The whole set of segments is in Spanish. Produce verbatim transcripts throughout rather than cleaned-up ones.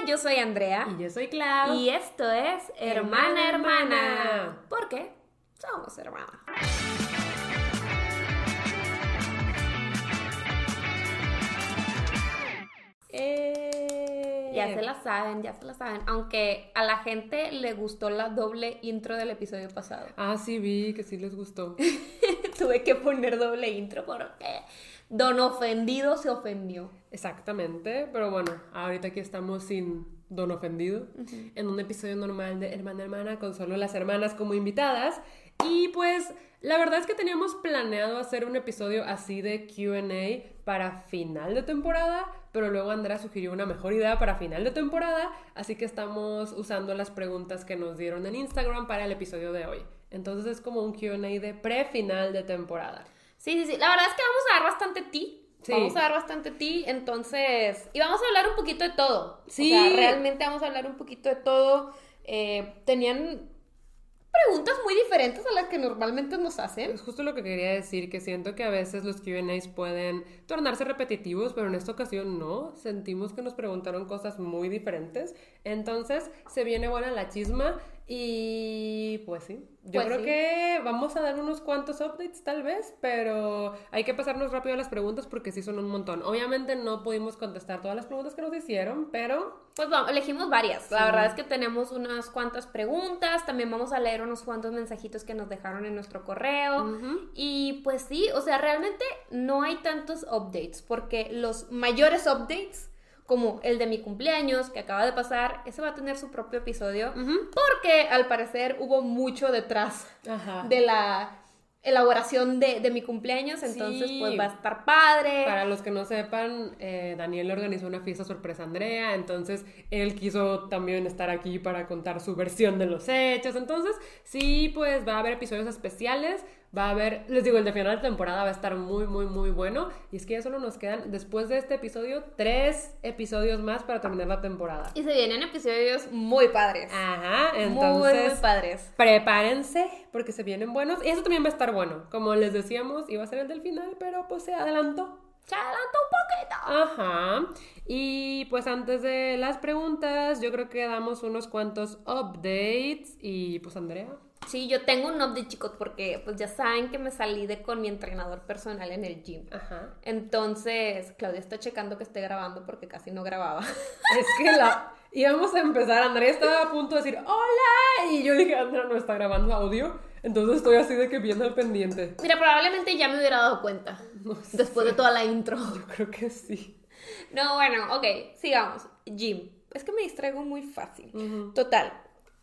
yo soy Andrea. Y yo soy Clau. Y esto es Hermana, Hermana. Hermana. ¿Por qué? Somos hermanas. Eh... Ya se la saben, ya se la saben. Aunque a la gente le gustó la doble intro del episodio pasado. Ah, sí, vi que sí les gustó. Tuve que poner doble intro porque Don Ofendido se ofendió. Exactamente, pero bueno, ahorita aquí estamos sin Don Ofendido, uh-huh. en un episodio normal de Hermana Hermana con solo las hermanas como invitadas. Y pues la verdad es que teníamos planeado hacer un episodio así de Q and A para final de temporada, pero luego Andrea sugirió una mejor idea para final de temporada, así que estamos usando las preguntas que nos dieron en Instagram para el episodio de hoy. Entonces es como un Q and A de pre-final de temporada. Sí, sí, sí, la verdad es que vamos a dar bastante tea. Sí. Vamos a dar bastante tea, entonces... Y vamos a hablar un poquito de todo. Sí. O sea, realmente vamos a hablar un poquito de todo. Eh, tenían preguntas muy diferentes a las que normalmente nos hacen. Es justo lo que quería decir, que siento que a veces los Q and A's pueden tornarse repetitivos, pero en esta ocasión no. Sentimos que nos preguntaron cosas muy diferentes. Entonces, se viene buena la chisma y pues sí. Yo pues creo sí. que vamos a dar unos cuantos updates tal vez, pero hay que pasarnos rápido a las preguntas porque sí son un montón. Obviamente no pudimos contestar todas las preguntas que nos hicieron, pero... Pues bueno, elegimos varias. Sí. La verdad es que tenemos unas cuantas preguntas, también vamos a leer unos cuantos mensajitos que nos dejaron en nuestro correo. Uh-huh. Y pues sí, o sea, realmente no hay tantos updates porque los mayores updates... como el de mi cumpleaños, que acaba de pasar, ese va a tener su propio episodio, uh-huh. porque al parecer hubo mucho detrás Ajá. de la elaboración de, de mi cumpleaños, entonces sí. pues va a estar padre. Para los que no sepan, eh, Daniel organizó una fiesta sorpresa a Andrea, entonces él quiso también estar aquí para contar su versión de los hechos, entonces sí, pues va a haber episodios especiales. Va a haber, les digo, el de final de temporada va a estar muy, muy, muy bueno. Y es que ya solo nos quedan, después de este episodio, tres episodios más para terminar la temporada. Y se vienen episodios muy padres. Ajá, entonces... Muy, muy padres. Prepárense, porque se vienen buenos. Y eso también va a estar bueno. Como les decíamos, iba a ser el del final, pero pues se adelantó. Se adelantó un poquito. Ajá. Y pues antes de las preguntas, yo creo que damos unos cuantos updates. Y pues Andrea... Sí, yo tengo un update, chicos, porque pues ya saben que me salí de con mi entrenador personal en el gym. Ajá. Entonces, Claudia está checando que esté grabando porque casi no grababa. Es que la... íbamos a empezar, Andrea estaba a punto de decir ¡hola! Y yo dije, Andrea no está grabando audio. Entonces estoy así de que viendo al pendiente. Mira, probablemente ya me hubiera dado cuenta. No sé. Después de toda la intro. Yo creo que sí. No, bueno, ok, sigamos. Gym. Es que me distraigo muy fácil. Uh-huh. Total.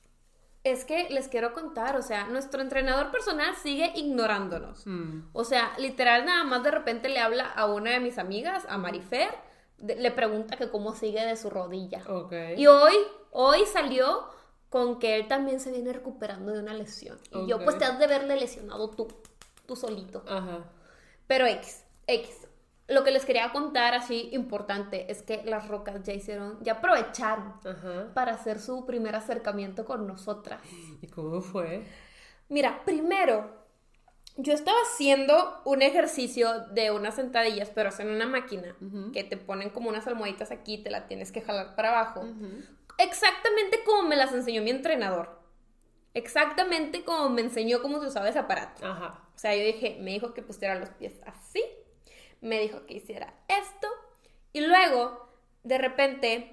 Es que les quiero contar, o sea, nuestro entrenador personal sigue ignorándonos. Mm. O sea, literal nada más de repente le habla a una de mis amigas, a Marifer, de, le pregunta que cómo sigue de su rodilla. Okay. Y hoy, hoy salió con que él también se viene recuperando de una lesión. Y okay. yo, pues te has de verle lesionado tú, tú solito. Ajá. Pero X, X. Lo que les quería contar así importante es que las Rocas ya hicieron, ya aprovecharon Ajá. para hacer su primer acercamiento con nosotras. ¿Y cómo fue? Mira, primero, yo estaba haciendo un ejercicio de unas sentadillas, pero es en una máquina, uh-huh. que te ponen como unas almohaditas aquí y te la tienes que jalar para abajo. Uh-huh. Exactamente como me las enseñó mi entrenador. Exactamente como me enseñó cómo se usaba ese aparato. Ajá. O sea, yo dije, me dijo que pusiera los pies así. Me dijo que hiciera esto y luego de repente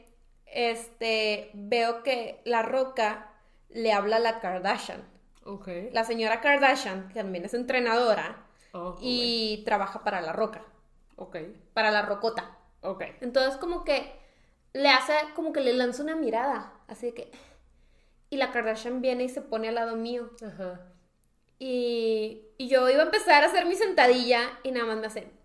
este veo que la Roca le habla a la Kardashian. Okay. La señora Kardashian, que también es entrenadora, oh, y okay. trabaja para la Roca. Okay. Para la Rocota. Okay. Entonces como que le hace, como que le lanza una mirada, así que... Y la Kardashian viene y se pone al lado mío. Ajá. Y, y yo iba a empezar a hacer mi sentadilla y nada más me hace...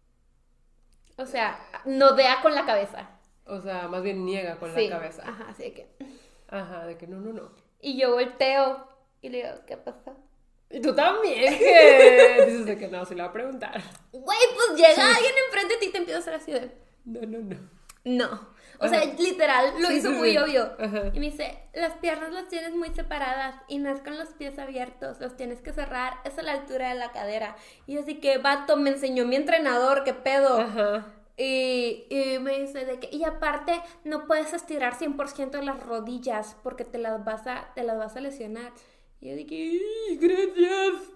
O sea, nodea con la cabeza. O sea, más bien niega con sí. la cabeza. Ajá, así de que... Ajá, de que no, no, no. Y yo volteo y le digo, ¿qué pasa? Y tú también, que dices de que no, se le va a preguntar. Güey, pues llega sí. alguien enfrente de ti y te empieza a hacer así de... No, no, no. No. O Ajá. sea, literal, lo sí, hizo sí, muy sí. obvio. Ajá. Y me dice, las piernas las tienes muy separadas y no es con los pies abiertos, los tienes que cerrar, es a la altura de la cadera. Y yo así que, vato, me enseñó mi entrenador, ¿qué pedo? Ajá. Y, y me dice de que, y aparte no puedes estirar cien por ciento las rodillas porque te las vas a, te las vas a lesionar. Y yo dije, gracias.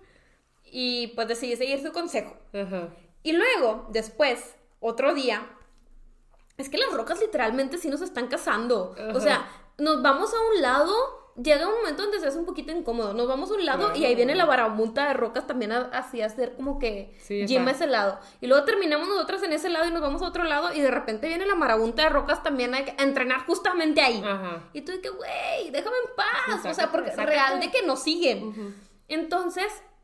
Y pues decidí seguir su consejo. Ajá. Y luego, después, otro día, es que las rocas literalmente sí nos están cazando. Ajá. O sea, nos vamos a un lado, llega un momento donde se hace un poquito incómodo. Nos vamos a un lado, claro, y ahí viene la marabunta de rocas también a, así a hacer como que sí, gym a ese lado. Y luego terminamos nosotras en ese lado y nos vamos a otro lado y de repente viene la marabunta de rocas también a, a entrenar justamente ahí. Ajá. Y tú de que, güey, déjame en paz. Sí, sácate, o sea, porque sácate. Real de que nos siguen. Uh-huh. Entonces,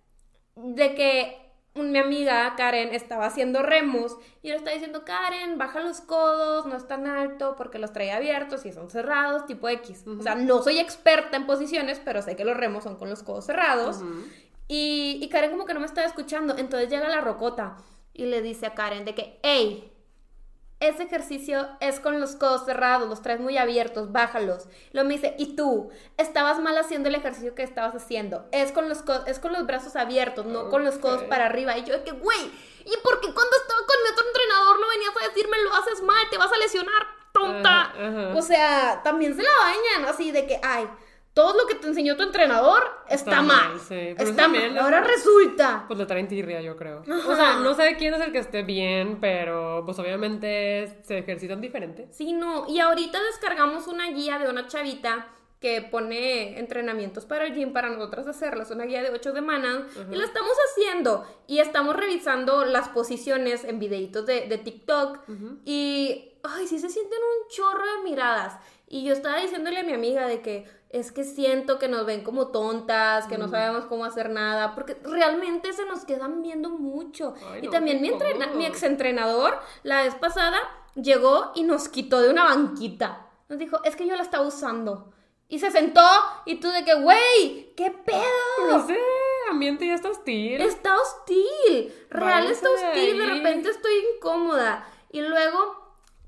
de que mi amiga Karen estaba haciendo remos y le estaba diciendo, Karen, baja los codos, no es tan alto porque los trae abiertos y son cerrados, tipo X. Uh-huh. O sea, no soy experta en posiciones, pero sé que los remos son con los codos cerrados. Uh-huh. y, y Karen como que no me estaba escuchando. Entonces llega la rocota y le dice a Karen de que, hey, ese ejercicio es con los codos cerrados, los traes muy abiertos, bájalos. Luego me dice, y tú, estabas mal haciendo el ejercicio que estabas haciendo. Es con los, co- es con los brazos abiertos, no okay. con los codos para arriba. Y yo de que, güey, ¿y por qué cuando estaba con mi otro entrenador no venías a decirme lo haces mal, te vas a lesionar, tonta? Uh-huh, uh-huh. O sea, también se la bañan, así de que, ay, todo lo que te enseñó tu entrenador está, está mal. mal sí. Está mal. Ahora es, resulta. Pues le traen tirria, yo creo. Ajá. O sea, no sé quién es el que esté bien, pero pues obviamente se ejercitan diferente. Sí, no. Y ahorita descargamos una guía de una chavita que pone entrenamientos para el gym para nosotras hacerlas, una guía de ocho semanas, uh-huh. y la estamos haciendo. Y estamos revisando las posiciones en videitos de, de TikTok. Uh-huh. Y, ay, sí se sienten un chorro de miradas. Y yo estaba diciéndole a mi amiga de que es que siento que nos ven como tontas, que mm. no sabemos cómo hacer nada, porque realmente se nos quedan viendo mucho. Ay, y no, también mi, entrena- mi exentrenador, la vez pasada, llegó y nos quitó de una banquita. Nos dijo, es que yo la estaba usando. Y se sentó, y tú de que, güey, ¿qué pedo? No sé, ambiente ya está hostil. Está hostil, real Váyase está hostil, de, de repente estoy incómoda. Y luego...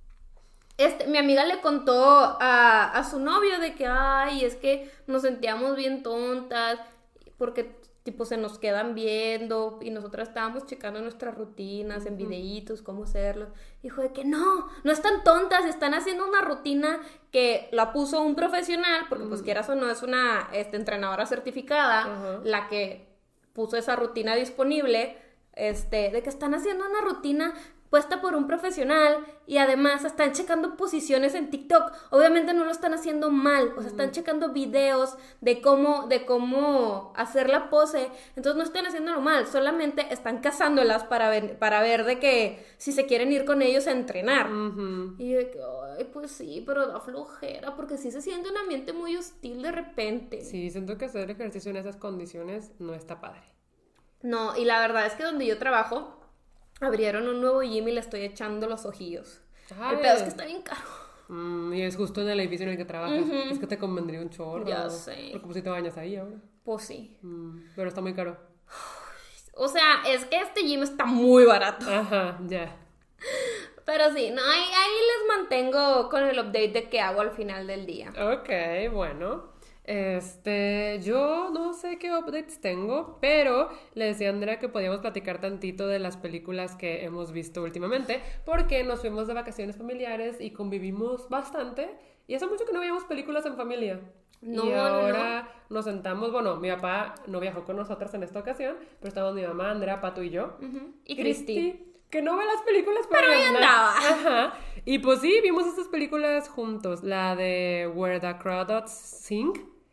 Este, mi amiga le contó a, a su novio de que, ay, es que nos sentíamos bien tontas porque, tipo, se nos quedan viendo y nosotras estábamos checando nuestras rutinas en videitos, cómo hacerlo. Dijo de que no, no están tontas, están haciendo una rutina que la puso un profesional, porque, uh-huh. pues, quieras o no, es una este, entrenadora certificada, uh-huh. la que puso esa rutina disponible, este, de que están haciendo una rutina puesta por un profesional y además están checando posiciones en TikTok. Obviamente no lo están haciendo mal, o sea, están checando videos de cómo, de cómo hacer la pose, entonces no están haciéndolo mal, solamente están cazándolas para ver, para ver de que si se quieren ir con ellos a entrenar. Uh-huh. Y yo de que, ay, pues sí, pero da flojera, porque sí se siente un ambiente muy hostil de repente. Sí, siento que hacer ejercicio en esas condiciones no está padre. No, y la verdad es que donde yo trabajo abrieron un nuevo gym y le estoy echando los ojillos. Ay. El pedo es que está bien caro. Mm, y es justo en el edificio en el que trabajas. Uh-huh. Es que te convendría un chorro. Ya sé. Porque pues si te bañas ahí ahora. Pues sí. Mm, pero está muy caro. O sea, es que este gym está muy barato. Ajá, ya. Yeah. Pero sí, no, ahí, ahí les mantengo con el update de qué hago al final del día. Ok, bueno. Este, yo no sé qué updates tengo, pero le decía a Andrea que podíamos platicar tantito de las películas que hemos visto últimamente, porque nos fuimos de vacaciones familiares y convivimos bastante, y hace mucho que no veíamos películas en familia. No, y ahora no, no. nos sentamos, bueno, mi papá no viajó con nosotras en esta ocasión, pero estábamos mi mamá, Andrea, Pato y yo. Uh-huh. Y Cristi. Que no ve las películas, pero ahí andaba. Ajá. Y pues sí, vimos estas películas juntos, la de Where the Crawdads Sing.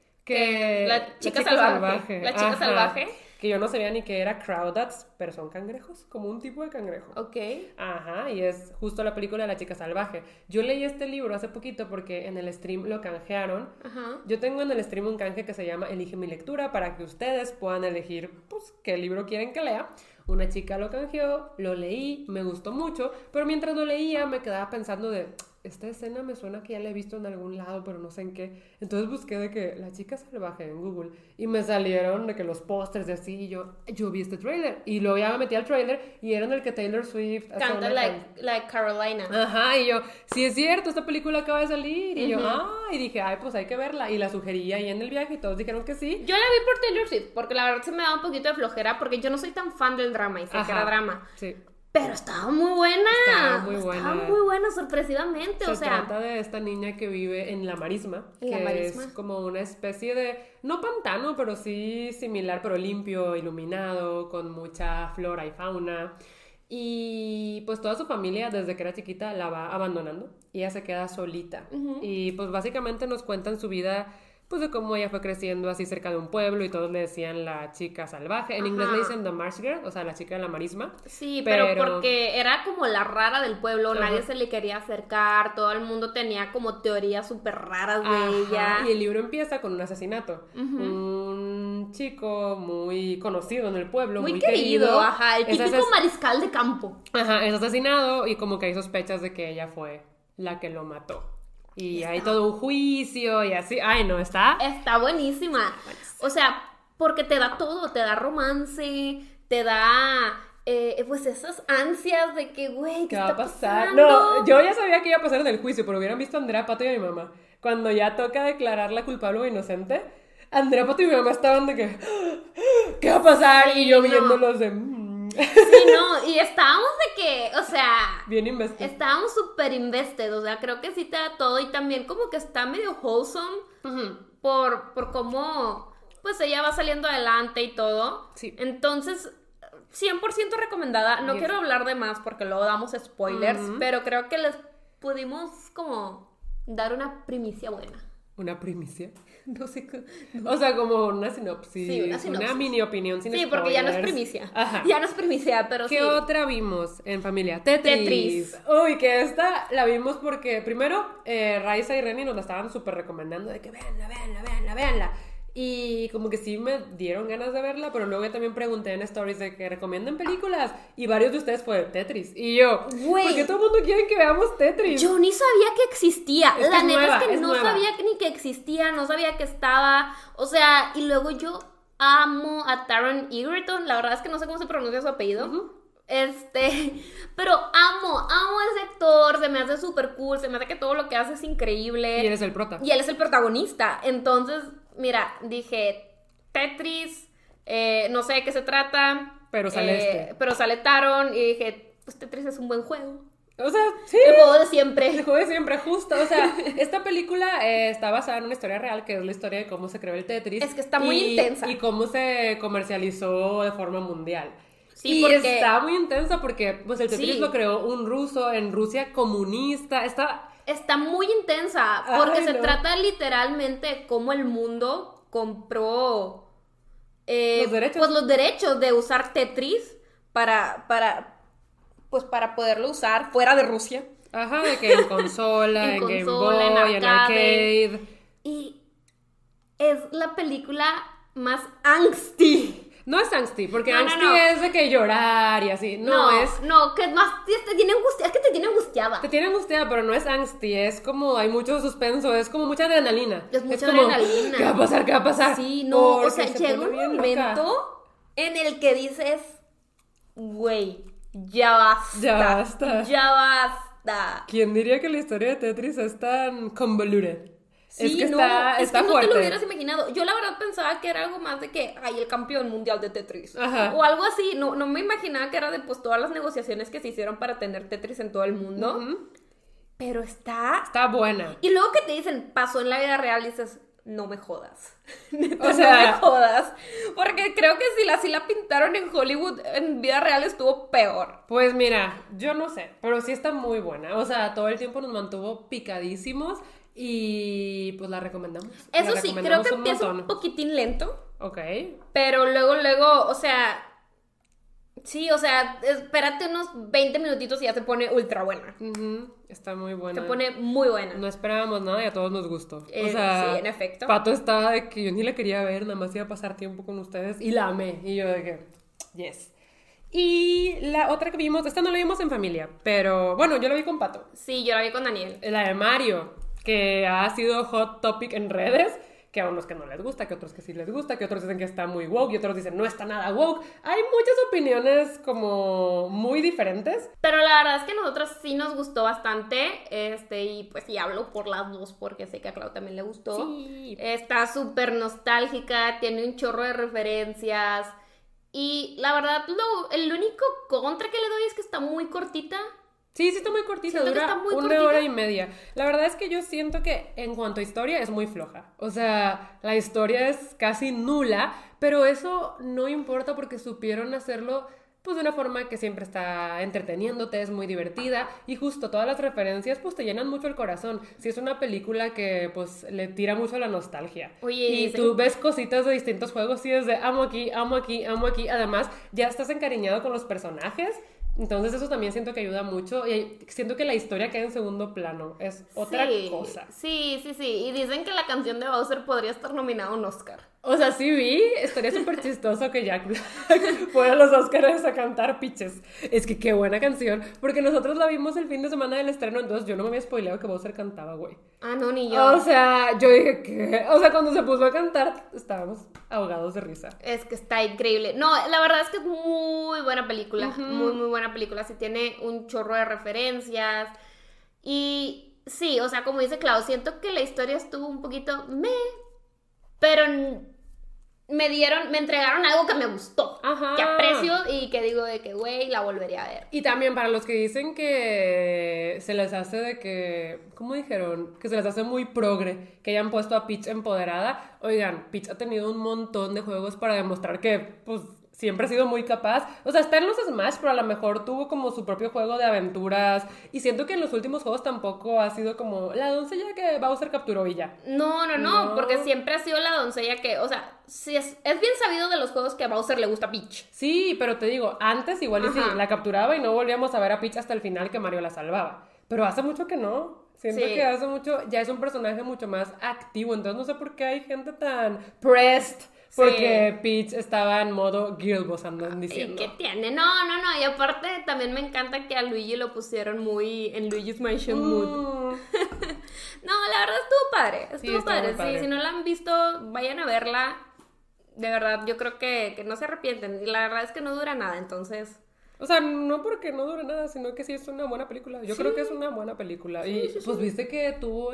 Que la chica, la chica salvaje. salvaje. La chica Ajá. salvaje. Que yo no sabía ni que era crawdads, pero son cangrejos, como un tipo de cangrejo. Ok. Ajá, y es justo la película de la chica salvaje. Yo leí este libro hace poquito porque en el stream lo canjearon. Ajá. Yo tengo en el stream un canje que se llama Elige mi lectura para que ustedes puedan elegir, pues, qué libro quieren que lea. Una chica lo canjeó, lo leí, me gustó mucho, pero mientras lo leía me quedaba pensando de... esta escena me suena que ya la he visto en algún lado, pero no sé en qué. Entonces busqué de que la chica salvaje en Google y me salieron de que los pósters de así y yo, yo vi este tráiler y luego ya me metí al tráiler y era en el que Taylor Swift canta like, can... like Carolina. Ajá, y yo, sí es cierto, esta película acaba de salir. Y uh-huh. yo, ah, y dije, ay, pues hay que verla. Y la sugerí ahí en el viaje y todos dijeron que sí. Yo la vi por Taylor Swift, porque la verdad se me da un poquito de flojera, porque yo no soy tan fan del drama y sé Ajá, que era drama. Sí. Pero estaba muy buena. Estaba muy buena. Estaba muy buena, sorpresivamente. Se o sea, trata de esta niña que vive en la marisma, En la que marisma. es como una especie de, no pantano, pero sí similar, pero limpio, iluminado, con mucha flora y fauna. Y pues toda su familia, desde que era chiquita, la va abandonando y ella se queda solita. Ujú. Y pues básicamente nos cuentan su vida, pues de cómo ella fue creciendo así cerca de un pueblo y todos le decían la chica salvaje. En inglés Ajá. le dicen the marsh girl, o sea, la chica de la marisma. sí, pero, pero- porque era como la rara del pueblo, Ajá. nadie se le quería acercar, todo el mundo tenía como teorías súper raras de Ajá, ella. y el libro empieza con un asesinato. Ujú. Un chico muy conocido en el pueblo, muy, Muy querido, ajá, el es típico ases- mariscal de campo. Ajá, es asesinado y como que hay sospechas de que ella fue la que lo mató. Y Está- hay todo un juicio y así. Ay, no, está. Está buenísima. O sea, porque te da todo, te da romance, te da eh, pues esas ansias de que, güey, ¿qué, ¿Qué va está a pasar? pasando? No, yo ya sabía que iba a pasar en el juicio, pero hubieran visto a Andrea Pato y a mi mamá. Cuando ya toca declarar la culpable o inocente, Andrea Pato y mi mamá estaban de que, ¿qué va a pasar? Sí, y yo no. viéndolos de, "Mm". Sí, no, y estábamos de que, o sea, Bien investido. estábamos súper invested, o sea, creo que sí te da todo y también como que está medio wholesome Ujú. por, por cómo, pues ella va saliendo adelante y todo. Sí. Entonces, cien por ciento recomendada. No Yes. quiero hablar de más porque luego damos spoilers, Ujú. pero creo que les pudimos como dar una primicia buena. ¿Una primicia? No sé qué. O sea, como una sinopsis. Sí, una sinopsis. mini opinión sin Sí, porque ya no es spoilers. primicia. Ajá. Ya no es primicia, pero ¿Qué sí. otra vimos en familia? Tetris. Tetris. Uy, que esta la vimos porque primero eh, Raiza y Reni nos la estaban súper recomendando de que veanla, veanla, veanla, veanla. Y como que sí me dieron ganas de verla, pero luego yo también pregunté en stories de que recomienden películas y varios de ustedes fue Tetris. Y yo, Güey. ¿por qué todo el mundo quiere que veamos Tetris? Yo ni sabía que existía. Es que La es neta nueva, es que es no nueva. sabía ni que existía, no sabía que estaba. O sea, y luego yo amo a Taron Egerton. La verdad es que no sé cómo se pronuncia su apellido. Ujú. Este, pero amo, amo a ese actor, se me hace súper cool, se me hace que todo lo que hace es increíble. Y eres el prota. Y él es el protagonista. Entonces, mira, dije, Tetris, eh, no sé de qué se trata. Pero sale eh, este. Pero sale Taron y dije, pues Tetris es un buen juego. O sea, sí. El juego de El siempre. juego de siempre, justo. O sea, esta película eh, está basada en una historia real, que es la historia de cómo se creó el Tetris. Es que está muy y- intensa. Y cómo se comercializó de forma mundial. Sí, y porque- está muy intensa porque pues, el Tetris Sí. lo creó un ruso en Rusia comunista. Está... Está muy intensa porque Ay, se no. trata literalmente de cómo el mundo compró eh, Los derechos. pues los derechos de usar Tetris para, para, pues para poderlo usar fuera de Rusia. Ajá, de que en consola, En en, Game consola, en Boy, en arcade. arcade. Y es la película más angsty. No es angsty, porque No, no, angsty no. es de que llorar y así. No, es... no, que es más, te tiene angustia, es que te tiene angustiada. Te tiene angustiada, pero no es angsty, es como, hay mucho suspenso, es como mucha adrenalina. Es mucha como, adrenalina. ¿qué va a pasar? ¿Qué va a pasar? Sí, no, o Porque sea, se llega pone un bien momento loca. en el que dices, güey, ya basta. Ya basta. Ya basta. ¿Quién diría que la historia de Tetris es tan convoluted? Sí, es que no, está, es está que no fuerte. te lo hubieras imaginado. Yo la verdad pensaba que era algo más de que, ay, el campeón mundial de Tetris. Ajá. O algo así. No, no me imaginaba que era de pues todas las negociaciones que se hicieron para tener Tetris en todo el mundo. Ujú. Pero está... Está buena. Y luego que te dicen, pasó en la vida real, dices, no me jodas. Neta, O sea- no me jodas. Porque creo que si la, si la pintaron en Hollywood, en vida real estuvo peor. Pues mira, yo no sé, pero sí está muy buena. O sea, todo el tiempo nos mantuvo picadísimos y pues la recomendamos. La Eso sí, creo recomendamos que un empieza montón. un poquitín lento. Ok. Pero luego, luego, o sea... Sí, o sea, espérate unos veinte minutitos y ya se pone ultra buena. Ujú, está muy buena. Se pone muy buena. No esperábamos nada y a todos nos gustó. Eh, o sea, sí, en efecto. Pato estaba de que yo ni la quería ver, nada más iba a pasar tiempo con ustedes y la amé. Y yo de que, yes. Y la otra que vimos, esta no la vimos en familia, pero bueno, yo la vi con Pato. Sí, yo la vi con Daniel. La de Mario, que ha sido hot topic en redes, que a unos que no les gusta, que a otros que sí les gusta, que otros dicen que está muy woke y otros dicen no está nada woke. Hay muchas opiniones como muy diferentes. Pero la verdad es que a nosotros sí nos gustó bastante. Este, y pues sí hablo por las dos porque sé que a Clau también le gustó. Sí. Está súper nostálgica, tiene un chorro de referencias. Y la verdad, lo, el único contra que le doy es que está muy cortita. Sí, sí está muy cortita, Siento que dura está muy una cortita. hora y media. La verdad es que yo siento que en cuanto a historia es muy floja. O sea, la historia es casi nula, pero eso no importa porque supieron hacerlo pues de una forma que siempre está entreteniéndote, es muy divertida y justo todas las referencias pues te llenan mucho el corazón. Si es una película que pues le tira mucho a la nostalgia. Oye, y dicen- tú ves cositas de distintos juegos y es de amo aquí, amo aquí, amo aquí. Además, ya estás encariñado con los personajes. Entonces eso también siento que ayuda mucho y siento que la historia queda en segundo plano, es otra sí, cosa. Sí, sí, sí. Y dicen que la canción de Bowser podría estar nominada a un Oscar. O sea, sí vi, estaría súper chistoso que Jack Black fuera a los Oscars a cantar Pitches. Es que qué buena canción, porque nosotros la vimos el fin de semana del estreno, entonces yo no me había spoileado que Bowser cantaba, güey. Ah, no, ni yo. O sea, yo dije que, o sea, cuando se puso a cantar estábamos ahogados de risa. Es que está increíble. No, la verdad es que es muy buena película. Ujú. Muy, muy buena película. Sí tiene un chorro de referencias. Y sí, o sea, como dice Clau, siento que la historia estuvo un poquito meh, pero n- me dieron, me entregaron algo que me gustó. Ajá. Que aprecio y que digo de que, güey, la volvería a ver. Y también para los que dicen que se les hace de que, ¿cómo dijeron? Que se les hace muy progre, que hayan puesto a Peach empoderada. Oigan, Peach ha tenido un montón de juegos para demostrar que, pues, siempre ha sido muy capaz. O sea, está en los Smash, pero a lo mejor tuvo como su propio juego de aventuras. Y siento que en los últimos juegos tampoco ha sido como la doncella que Bowser capturó y ya. No, no, no, No. porque siempre ha sido la doncella que, o sea, sí es, es bien sabido de los juegos que a Bowser le gusta Peach. Sí, pero te digo, antes igual y sí, Ajá. la capturaba y no volvíamos a ver a Peach hasta el final que Mario la salvaba. Pero hace mucho que no. Siento Sí. que hace mucho, ya es un personaje mucho más activo, entonces no sé por qué hay gente tan pressed porque Peach estaba en modo girl boss, andan ¿Y diciendo. qué tiene? No, no, no. Y aparte también me encanta que a Luigi lo pusieron muy en Luigi's Mansion Mood. Mm, No, la verdad estuvo padre. Estuvo Sí, estuvo padre. muy padre. Sí, si no la han visto, vayan a verla. De verdad, yo creo que, que no se arrepienten. Y la verdad es que no dura nada, entonces. O sea, no porque no dure nada, sino que sí es una buena película. Yo Sí. creo que es una buena película. Y pues viste que tuvo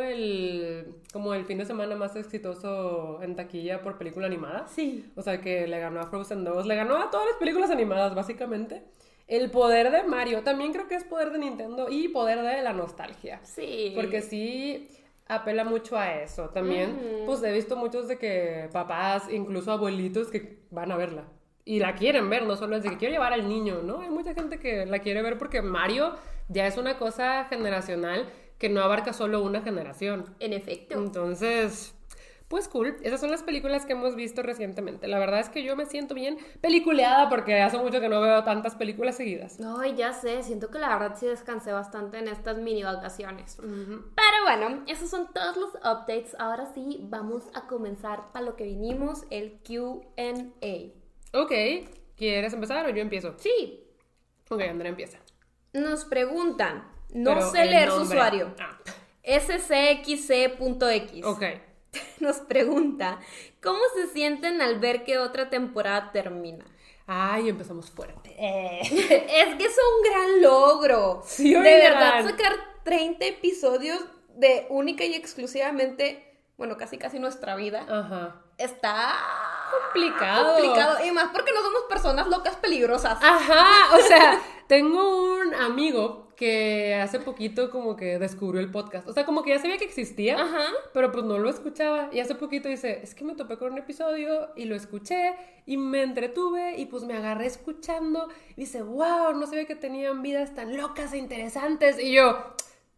el como el fin de semana más exitoso en taquilla por película animada. Sí. O sea, que le ganó a Frozen dos, le ganó a todas las películas animadas, básicamente. El poder de Mario, también creo que es poder de Nintendo y poder de la nostalgia. Sí. Porque sí apela mucho a eso. También, pues he visto muchos de que papás, incluso abuelitos, que van a verla. Y la quieren ver, no solo es de que quiero llevar al niño, ¿no? Hay mucha gente que la quiere ver porque Mario ya es una cosa generacional que no abarca solo una generación. En efecto. Entonces, pues cool. Esas son las películas que hemos visto recientemente. La verdad es que yo me siento bien peliculeada porque hace mucho que no veo tantas películas seguidas. Ay, ya sé, siento que la verdad sí descansé bastante en estas mini vacaciones. Pero bueno, esos son todos los updates. Ahora sí, vamos a comenzar para lo que vinimos, el Q and A. Ok, ¿quieres empezar o yo empiezo? Sí, Ok, Andrea empieza. nos preguntan, no Pero sé el leer su nombre. usuario, Ah, S C X C punto X. ok. Nos pregunta, ¿cómo se sienten al ver que otra temporada termina? Ay, empezamos fuerte. Es que es un gran logro. Sí, de oigan. verdad, sacar treinta episodios de única y exclusivamente, bueno, casi casi nuestra vida, Ajá. está Complicado. complicado. Y más porque no somos personas locas peligrosas. Ajá, o sea, tengo un amigo que hace poquito como que descubrió el podcast. O sea, como que ya sabía que existía, Ajá. pero pues no lo escuchaba. Y hace poquito dice, es que me topé con un episodio y lo escuché y me entretuve y pues me agarré escuchando. Y dice, wow, no sabía que tenían vidas tan locas e interesantes. Y yo,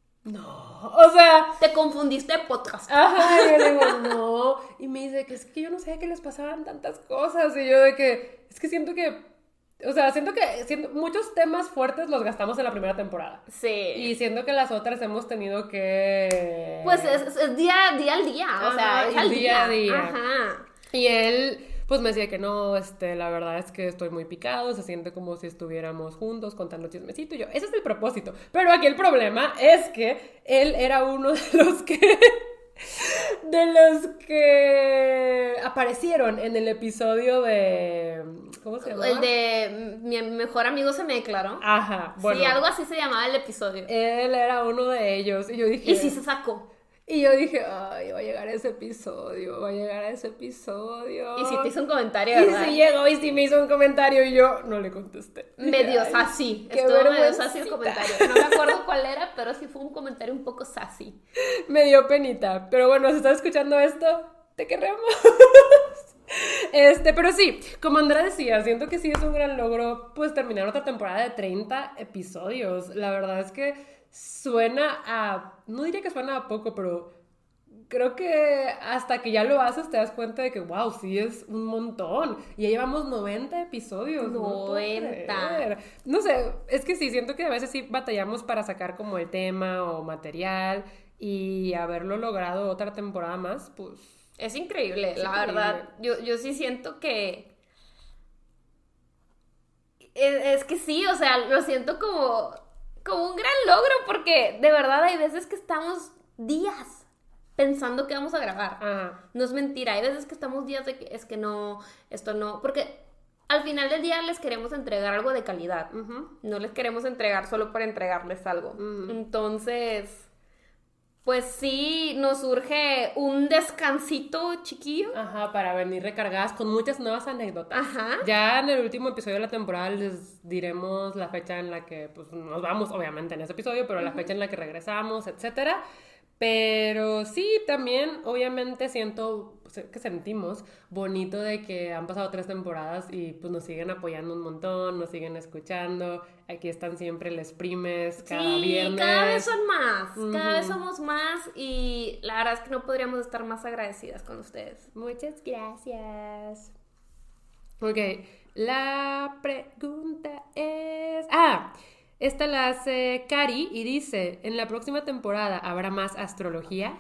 no, o sea... Te confundiste de podcast. Ajá, y yo le digo, no. Y me dice que es que yo no sabía que les pasaban tantas cosas. Y yo de que, es que siento que... O sea, siento que siento, muchos temas fuertes los gastamos en la primera temporada. Sí. Y siento que las otras hemos tenido que... Pues es, es- es día, día al día, o sea, Ajá, es y al día día. a día. Ajá. Y él, pues me decía que no, este, la verdad es que estoy muy picado, se siente como si estuviéramos juntos contando chismecito. Y yo, ese es el propósito. Pero aquí el problema es que él era uno de los que... de los que aparecieron en el episodio de... ¿Cómo se llama? El de mi mejor amigo se me declaró. Ajá, bueno. Sí, algo así se llamaba el episodio. Él era uno de ellos y yo dije... Y sí se sacó. Y yo dije, ay, va a llegar ese episodio, va a llegar a ese episodio. Y si te hizo un comentario, ¿verdad? Y si llegó y si me hizo un comentario y yo no le contesté. Medio sassy. Estuvo medio sassy el comentario. No me acuerdo cuál era, pero sí fue un comentario un poco sassy. Me dio penita. Pero bueno, si estás escuchando esto, te queremos. Este, pero sí, como Andrea decía, siento que sí es un gran logro, pues, terminar otra temporada de treinta episodios. La verdad es que suena a, no diría que suena a poco, pero creo que hasta que ya lo haces te das cuenta de que, wow, sí es un montón. Y ya llevamos noventa episodios. noventa. No, no sé, es que sí, siento que a veces sí batallamos para sacar como el tema o material, y haberlo logrado otra temporada más, pues... Es increíble, es la increíble. Verdad. Yo, yo sí siento que... Es, es que sí, o sea, lo siento como, como un gran logro, porque de verdad hay veces que estamos días pensando que vamos a grabar. Ajá. No es mentira, hay veces que estamos días de que es que no, esto no... Porque al final del día les queremos entregar algo de calidad. Uh-huh. No les queremos entregar solo para entregarles algo. Uh-huh. Entonces... Pues sí, nos surge un descansito chiquillo. Ajá, para venir recargadas con muchas nuevas anécdotas. Ajá. Ya en el último episodio de la temporada les diremos la fecha en la que pues, nos vamos, obviamente, en ese episodio, pero uh-huh. la fecha en la que regresamos, etcétera. Pero sí, también, obviamente, siento que sentimos bonito de que han pasado tres temporadas y pues nos siguen apoyando un montón, nos siguen escuchando. Aquí están siempre les primes cada sí, viernes. cada vez son más, uh-huh. cada vez somos más, y la verdad es que no podríamos estar más agradecidas con ustedes. Muchas gracias. Ok, la pregunta es... Ah, esta la hace Cari y dice, ¿en la próxima temporada habrá más astrología?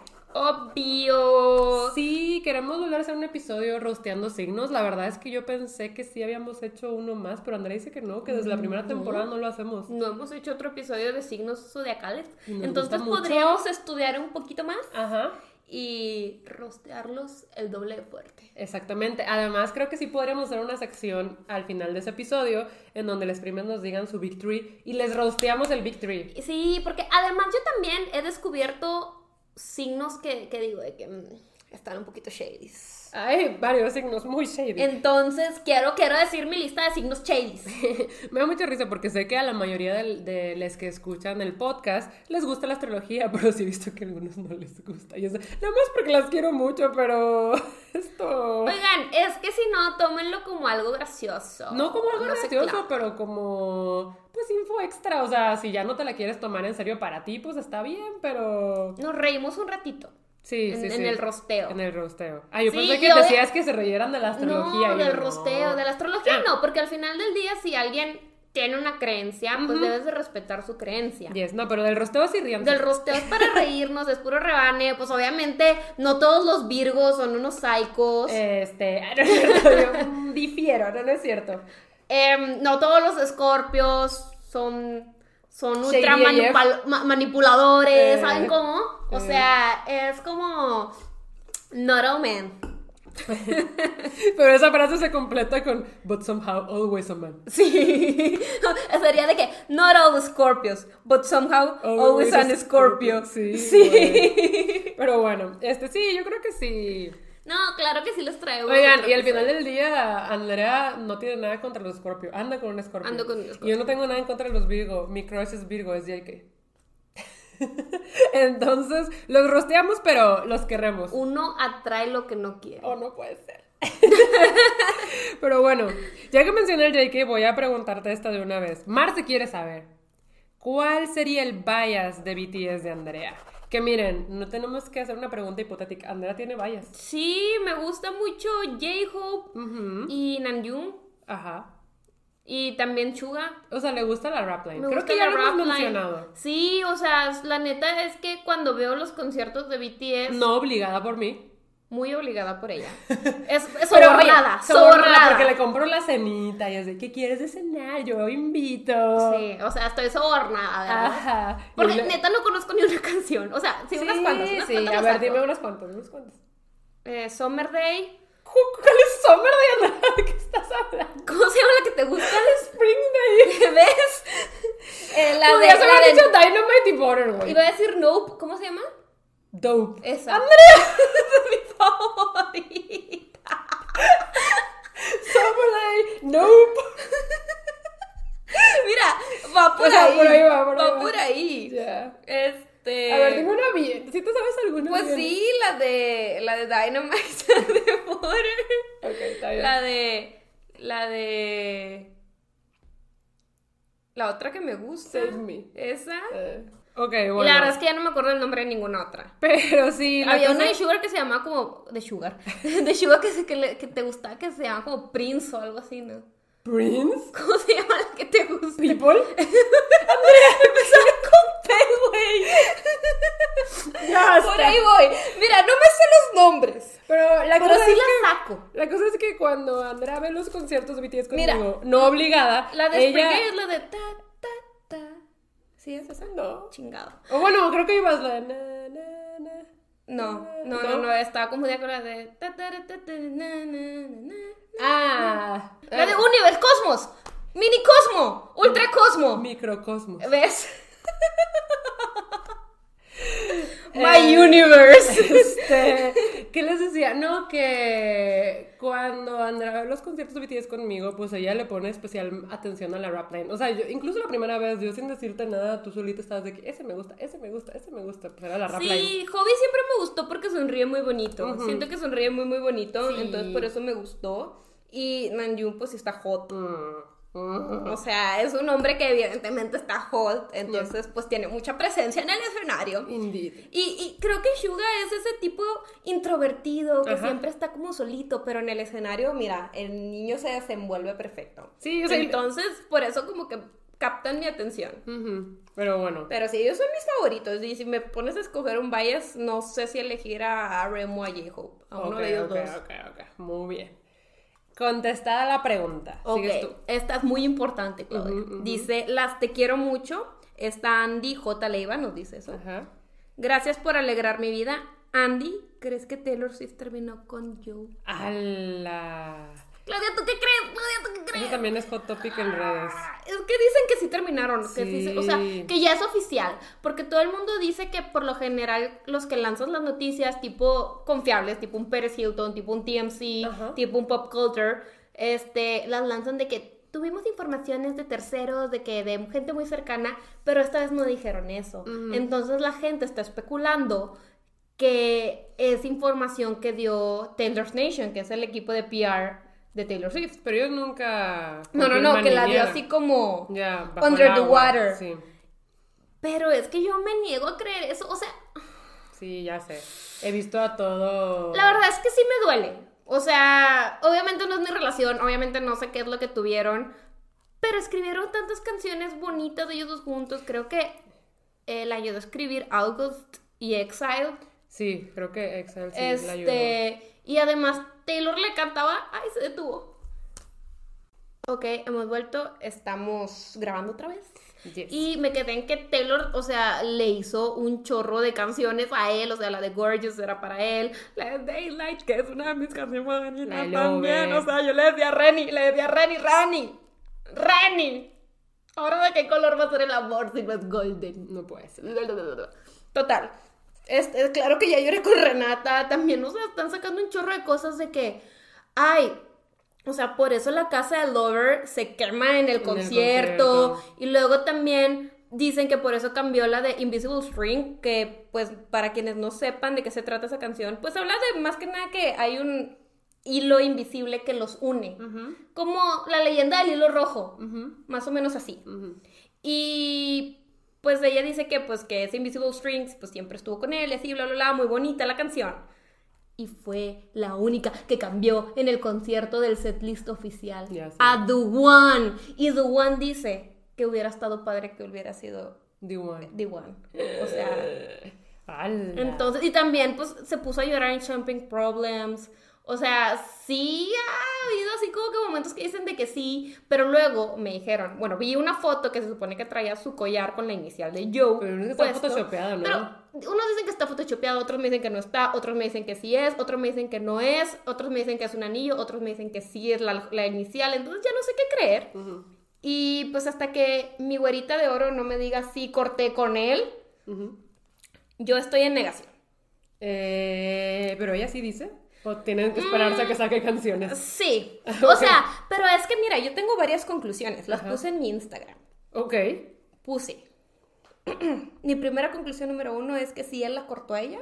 Obvio. Sí, queremos volver a hacer un episodio rosteando signos. La verdad es que yo pensé que sí habíamos hecho uno más, pero Andrea dice que no, que desde la primera temporada no, no lo hacemos. No hemos hecho otro episodio de signos zodiacales. Entonces podríamos estudiar un poquito más. Ajá. Y rostearlos el doble de fuerte. Exactamente. Además, creo que sí podríamos hacer una sección al final de ese episodio en donde les primes nos digan su Big Three y les rosteamos el Big Three. Sí, porque además yo también he descubierto signos que, que digo, de que mmm, están un poquito shady. Hay varios signos muy shady. Entonces, quiero, quiero decir mi lista de signos shady. Me da mucha risa porque sé que a la mayoría de, de los que escuchan el podcast les gusta la astrología, pero sí he visto que a algunos no les gusta. Y eso, nada más porque las quiero mucho, pero esto... Oigan, es que si no, tómenlo como algo gracioso. No como algo no gracioso, claro. pero como... Pues info extra, o sea, si ya no te la quieres tomar en serio para ti, pues está bien, pero... Nos reímos un ratito. Sí, en, sí, en sí. el rosteo. En el rosteo. Ah, yo sí, pensé que yo decías de... que se reyeran de la astrología. No, y del yo, rosteo. no. De la astrología ah. no, porque al final del día, si alguien tiene una creencia, pues uh-huh. debes de respetar su creencia. Yes, no, pero del rosteo sí ríanse. Del rosteo es para reírnos, es puro rebane. Pues obviamente, no todos los virgos son unos psicos. Este, no es cierto, yo difiero, no, no es cierto. Eh, no todos los escorpios son... Son ultra manipul- ma- manipuladores, eh, ¿saben cómo? O eh. sea, es como... Not all men. Pero esa frase se completa con but somehow always a man. Sí. Sería de que not all Scorpios, but somehow always, always an Scorpio. Sí. Sí. Bueno. Pero bueno, este sí, yo creo que sí. No, claro que sí los traigo. Oigan, y al final del día, Andrea no tiene nada contra los Scorpio. Anda con un Scorpio. Ando con un Scorpio. Y yo no tengo nada en contra de los Virgo. Mi crush es Virgo, es J K. Entonces, los rosteamos, pero los queremos. Uno atrae lo que no quiere. Oh, no puede ser. Pero bueno, ya que mencioné el J K, voy a preguntarte esta de una vez. Marce quiere saber, ¿cuál sería el bias de B T S de Andrea? Que miren, no tenemos que hacer una pregunta hipotética. Andrea tiene bias. Sí, me gusta mucho J-Hope uh-huh. y Namjoon. Ajá. Y también Suga. O sea, le gusta la rap line. Me Creo que ya lo hemos mencionado. Sí, o sea, la neta es que cuando veo los conciertos de B T S... No obligada por mí. Muy obligada por ella. Es, es sobornada, sobornada. Porque le compro la cenita y es de, ¿qué quieres de cenar? Yo invito. Sí, o sea, estoy sobornada, ¿verdad? Ajá. Porque le... neta no conozco ni una canción. O sea, sí, sí unas cuantas. Unas sí, cuantas a ver, dime unas cuantas, unas cuantas. Eh, Summer Day. ¿Cuál es Summer Day, Andrea? ¿De qué estás hablando? ¿Cómo se llama la que te gusta? Spring Day. ¿Ves? Eh, la pues de, ya se la me de... dicho Dynamite y Butter, güey. Iba a decir Nope. ¿Cómo se llama? Dope. Esa. ¡Andrea! Es mi favorita. Summer Nope. Mira, va por Ajá, ahí. por ahí va, por ahí va va. por ahí. Ya. Este. A ver, dime una bien. ¿Sí te sabes alguna Pues bien? sí, la de. La de Dynamite de Butter. Ok, está bien. La de. La de. La otra que me gusta. Save Me. Esa. Eh, ok, bueno. Y la verdad es que ya no me acuerdo el nombre de ninguna otra. Pero sí. la Había cosa- una de Sugar que se llamaba como. De Sugar. De Sugar que, se- que, le- que te gustaba, que se llama como Prince o algo así, ¿no? ¿Prince? ¿Cómo se llama la que te gusta? ¿People? Empezaba con P, güey. Ya Por está. ahí voy. Mira, no me sé los nombres. Pero la Pero cosa sí es la que... saco. La cosa es que cuando Andrea ve los conciertos de B T S Mira, conmigo, no obligada, La de ella... Spring es la de ta, ta, ta. ¿Sí es esa? No. Chingado. O bueno, creo que ibas la... Na, na, na. No, no, ¿No? no, no, estaba confundida con la de ta, ta, ta, ta, na, na, na, na. Ah. La de Universe Cosmos. Mini Cosmo. Ultra Cosmo. Microcosmos. ¿Ves? Eh, My Universe. Este, ¿qué les decía? No, que cuando Andrea ve los conciertos de B T S conmigo, pues ella le pone especial atención a la rap line. O sea, yo, incluso la primera vez, yo sin decirte nada, tú solita estabas de que ese me gusta, ese me gusta, ese me gusta. Pues era la rap line. Sí, Hobby siempre me gustó porque sonríe muy bonito. Ujú. Siento que sonríe muy, muy bonito. Sí. Entonces por eso me gustó. Y Namjoon pues sí está hot. Mm, mm. O sea, es un hombre que evidentemente está hot. Entonces pues tiene mucha presencia en el escenario. Indeed. Y, y creo que Suga es ese tipo introvertido que Ajá. siempre está como solito, pero en el escenario, mira, el niño se desenvuelve perfecto. Sí, o sea, Entonces, por eso como que captan mi atención. Ujú. Pero bueno. Pero sí, ellos son mis favoritos. Y si me pones a escoger un bias, no sé si elegir a Rem o a J-Hope. A uno Ok, de ellos ok, dos. ok, ok. Muy bien. Contestada la pregunta. Ok, Sigues tú. esta es muy importante, Claudia. Ujú, ujú. Dice, las te quiero mucho. Está Andy J. Leiva, nos dice eso. Ajá. Gracias por alegrar mi vida. Andy, ¿crees que Taylor Swift terminó con Joe? ¡Hala! Claudia, ¿tú qué crees? Claudia, ¿tú qué Eso crees? también es hot topic en redes. Es que dicen que sí terminaron, que sí se- o sea, Sí. que ya es oficial, porque todo el mundo dice que por lo general los que lanzan las noticias tipo confiables, tipo un Paris Hilton, tipo un T M C, Ajá. tipo un Pop Culture, este, las lanzan de que tuvimos informaciones de terceros, de que de gente muy cercana, pero esta vez no dijeron eso. Ujú. Entonces la gente está especulando que es información que dio Taylor's Nation, que es el equipo de P R de Taylor Swift. Pero ellos nunca. No, no, no, confirman que ni la dio niegan. así como Ya, bajo under el the agua. water. Sí. Pero es que yo me niego a creer eso, o sea, Sí, ya sé. He visto a todo. la verdad es que sí me duele. O sea, obviamente no es mi relación, obviamente no sé qué es lo que tuvieron, pero escribieron tantas canciones bonitas de ellos dos juntos. Creo que eh, la ayudó a escribir August y Exile. Sí, creo que Excel sí la ayudó. este, y además Taylor le cantaba, ay, se detuvo. Ok, hemos vuelto, estamos grabando otra vez. Yes. Y me quedé en que Taylor, o sea, le hizo un chorro de canciones a él, o sea, la de Gorgeous era para él, la de Daylight, que es una de mis canciones favoritas La de también, Love. o sea, yo le decía a Renny, le decía a Renny, Renny, Renny, ahora de qué color va a ser el amor si no es golden. No puede ser. Total, es, es claro que ya lloré con Renata, también, o sea, están sacando un chorro de cosas de que, ay... O sea, por eso la casa de Lover se quema en el, En el concierto. concierto. Y luego también dicen que por eso cambió la de Invisible String, que pues para quienes no sepan de qué se trata esa canción, pues habla de más que nada que hay un hilo invisible que los une. Ujú, Como la leyenda del hilo rojo, ujú, más o menos así. ujú. Y pues ella dice que pues que ese Invisible Strings pues siempre estuvo con él y así, bla, bla, bla, muy bonita la canción. Y fue la única que cambió en el concierto del setlist oficial. Ya sé. A The One. Y The One dice que hubiera estado padre que hubiera sido The One. The One. O sea, ¡Hala! entonces, y también pues se puso a llorar en Champagne Problems. O sea, sí ha habido así como que momentos que dicen de que sí, pero luego me dijeron, bueno, vi una foto que se supone que traía su collar con la inicial de Joe. Pero no está puesto, photoshopeado, ¿no? Pero unos dicen que está photoshopeado, otros me dicen que no está, otros me dicen que sí es, otros me dicen que no es, otros me dicen que es un anillo, otros me dicen que sí es la, la inicial, entonces ya no sé qué creer. Ujú, Y pues hasta que mi güerita de oro no me diga sí corté con él, ujú. yo estoy en negación. Eh, pero ella sí dice. ¿O tienen que esperarse mm, a que saque canciones? Sí. Okay. O sea, pero es que mira, yo tengo varias conclusiones. Las Ajá. puse en mi Instagram. Ok. Puse. Mi primera conclusión número uno es que si él la cortó a ella.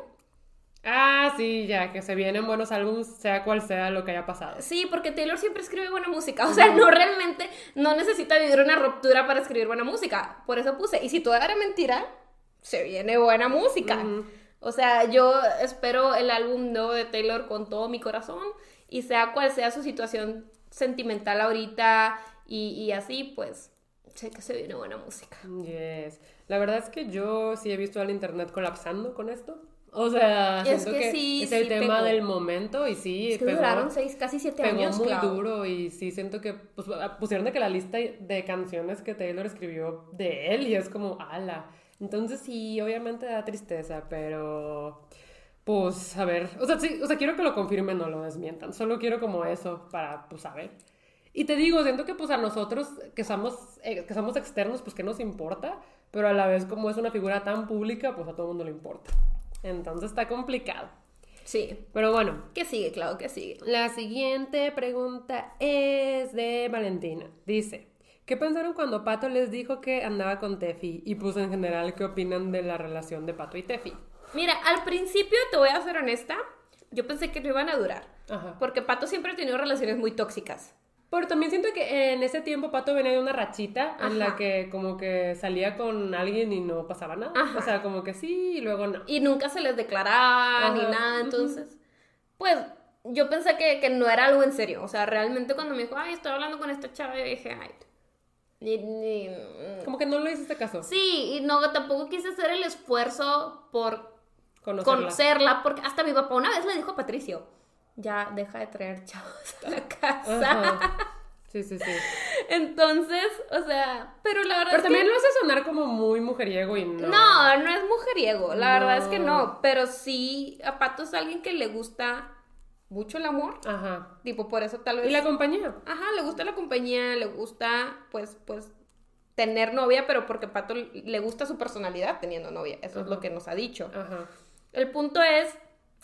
Ah, sí, ya, que se vienen buenos álbumes, sea cual sea lo que haya pasado. Sí, porque Taylor siempre escribe buena música. O sea, no realmente, no necesita vivir una ruptura para escribir buena música. Por eso puse. Y si todo era mentira, se viene buena música. Uh-huh. O sea, yo espero el álbum nuevo de Taylor con todo mi corazón. Y sea cual sea su situación sentimental ahorita y, y así, pues, sé que se viene buena música. Yes. La verdad es que yo sí he visto al internet colapsando con esto. O sea, es siento que, que sí, es el sí tema pegó. del momento y sí, es que pegó, duraron seis, casi siete pegó años, muy claro. duro y sí siento que pues, pusieron de que la lista de canciones que Taylor escribió de él y es como, ala. Entonces sí, obviamente da tristeza, pero pues a ver, o sea, sí, o sea, quiero que lo confirmen, no lo desmientan, solo quiero como eso para pues saber. Y te digo, siento que pues a nosotros que somos, eh, que somos externos, pues que nos importa, pero a la vez como es una figura tan pública, pues a todo el mundo le importa. Entonces está complicado. Sí. Pero bueno. ¿Qué sigue, Clau? ¿Qué sigue? La siguiente pregunta es de Valentina. Dice, ¿qué pensaron cuando Pato les dijo que andaba con Tefi? Y pues en general, ¿qué opinan de la relación de Pato y Tefi? Mira, al principio, te voy a ser honesta, yo pensé que no iban a durar. Ajá. Porque Pato siempre ha tenido relaciones muy tóxicas. Pero también siento que en ese tiempo Pato venía de una rachita Ajá. en la que como que salía con alguien y no pasaba nada. Ajá. O sea, como que sí y luego no. Y nunca se les declaraba Ajá. ni nada, entonces... Uh-huh. Pues yo pensé que, que no era algo en serio. O sea, realmente cuando me dijo, ay, estoy hablando con esta chava, yo dije, ay... Ni, ni... Como que no le hiciste caso. Sí, y no, tampoco quise hacer el esfuerzo por conocerla. conocerla, porque hasta mi papá una vez le dijo a Patricio... Ya, deja de traer chavos a la casa. Ajá. Sí, sí, sí. Entonces, o sea, pero la verdad Pero es también que... lo hace sonar como muy mujeriego y no... No, no es mujeriego, la no. verdad es que no. Pero sí, a Pato es alguien que le gusta mucho el amor. Ajá. Tipo, por eso tal vez... ¿Y la compañía? Ajá, le gusta la compañía, le gusta, pues, pues, tener novia, pero porque a Pato le gusta su personalidad teniendo novia. Eso Ajá. es lo que nos ha dicho. Ajá. El punto es...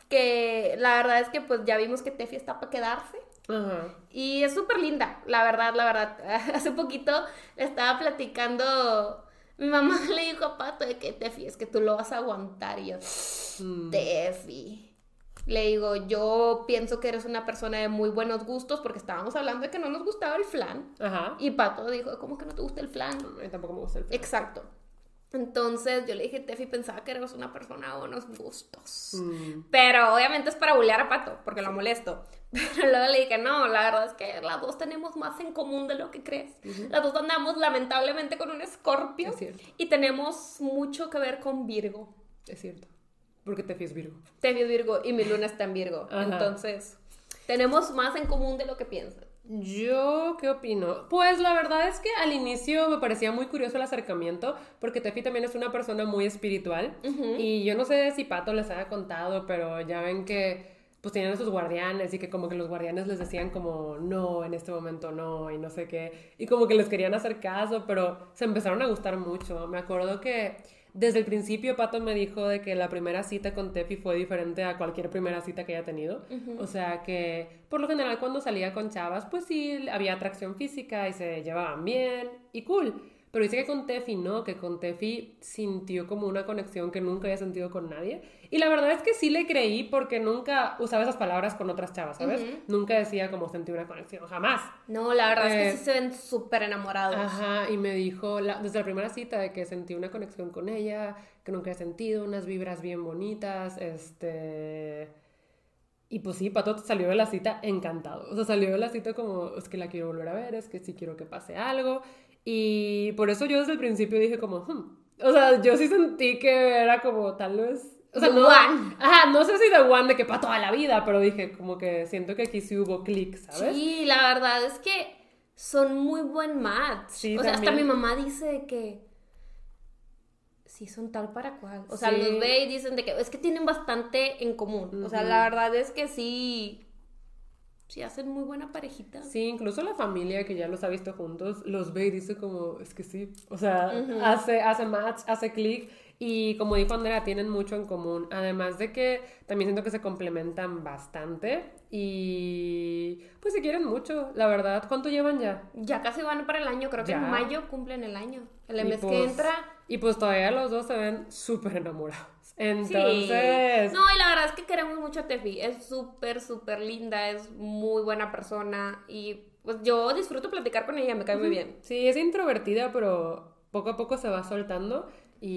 que la verdad es que pues ya vimos que Tefi está para quedarse. Uh-huh. Y es súper linda, la verdad, la verdad. Hace poquito le estaba platicando, mi mamá le dijo a Pato de que Tefi, es que tú lo vas a aguantar. Y yo, mm. Tefi. Le digo, yo pienso que eres una persona de muy buenos gustos porque estábamos hablando de que no nos gustaba el flan. Uh-huh. Y Pato dijo, ¿cómo que no te gusta el flan? A mí tampoco me gusta el flan. Exacto. Entonces yo le dije, Tefi, pensaba que eras una persona de buenos gustos. Mm. Pero obviamente es para bullear a Pato, porque lo molesto. Pero luego le dije, no, la verdad es que las dos tenemos más en común de lo que crees. Uh-huh. Las dos andamos lamentablemente con un Escorpio. Y tenemos mucho que ver con Virgo. Es cierto. Porque Tefi es Virgo. Tefi es Virgo y mi luna está en Virgo. Ajá. Entonces, tenemos más en común de lo que piensas. ¿Yo qué opino? Pues la verdad es que al inicio me parecía muy curioso el acercamiento porque Tefi también es una persona muy espiritual uh-huh. y yo no sé si Pato les haya contado, pero ya ven que pues tenían esos guardianes y que como que los guardianes les decían como no, en este momento no y no sé qué y como que les querían hacer caso, pero se empezaron a gustar mucho. Me acuerdo que desde el principio Pato me dijo de que la primera cita con Tefi fue diferente a cualquier primera cita que haya tenido. Uh-huh. O sea que por lo general cuando salía con chavas pues sí había atracción física y se llevaban bien y cool. Pero dice que con Tefi no, que con Tefi sintió como una conexión que nunca había sentido con nadie. Y la verdad es que sí le creí porque nunca usaba esas palabras con otras chavas, ¿sabes? Uh-huh. Nunca decía como sentí una conexión, jamás. No, la verdad eh, es que sí se ven súper enamorados. Ajá, y me dijo la, desde la primera cita de que sentí una conexión con ella, que nunca he sentido, unas vibras bien bonitas, este... Y pues sí, Pato salió de la cita encantado. O sea, salió de la cita como, es que la quiero volver a ver, es que sí quiero que pase algo. Y por eso yo desde el principio dije como, hmm. O sea, yo sí sentí que era como tal vez... O sea, the no, one. Ajá, no sé si the one de que para toda la vida, pero dije como que siento que aquí sí hubo click, ¿sabes? Sí, la verdad es que son muy buen match. Sí, o sea, también. Hasta mi mamá dice que sí son tal para cual. O sea, sí. Los ve y dicen de que es que tienen bastante en común. Uh-huh. O sea, la verdad es que sí... Sí, hacen muy buena parejita. Sí, incluso la familia que ya los ha visto juntos, los ve y dice como, es que sí, o sea, uh-huh. hace, hace match, hace click. Y como dijo Andrea, tienen mucho en común. Además de que también siento que se complementan bastante. Y pues se quieren mucho, la verdad. ¿Cuánto llevan ya? Ya casi van para el año, creo que Ya. en mayo cumplen el año. El Y mes pues- que entra. Y pues todavía los dos se ven súper enamorados. Entonces... Sí. No, y la verdad es que queremos mucho a Tefi. Es súper, súper linda, es muy buena persona. Y pues yo disfruto platicar con ella, me cae muy bien. Sí, es introvertida, pero poco a poco se va soltando.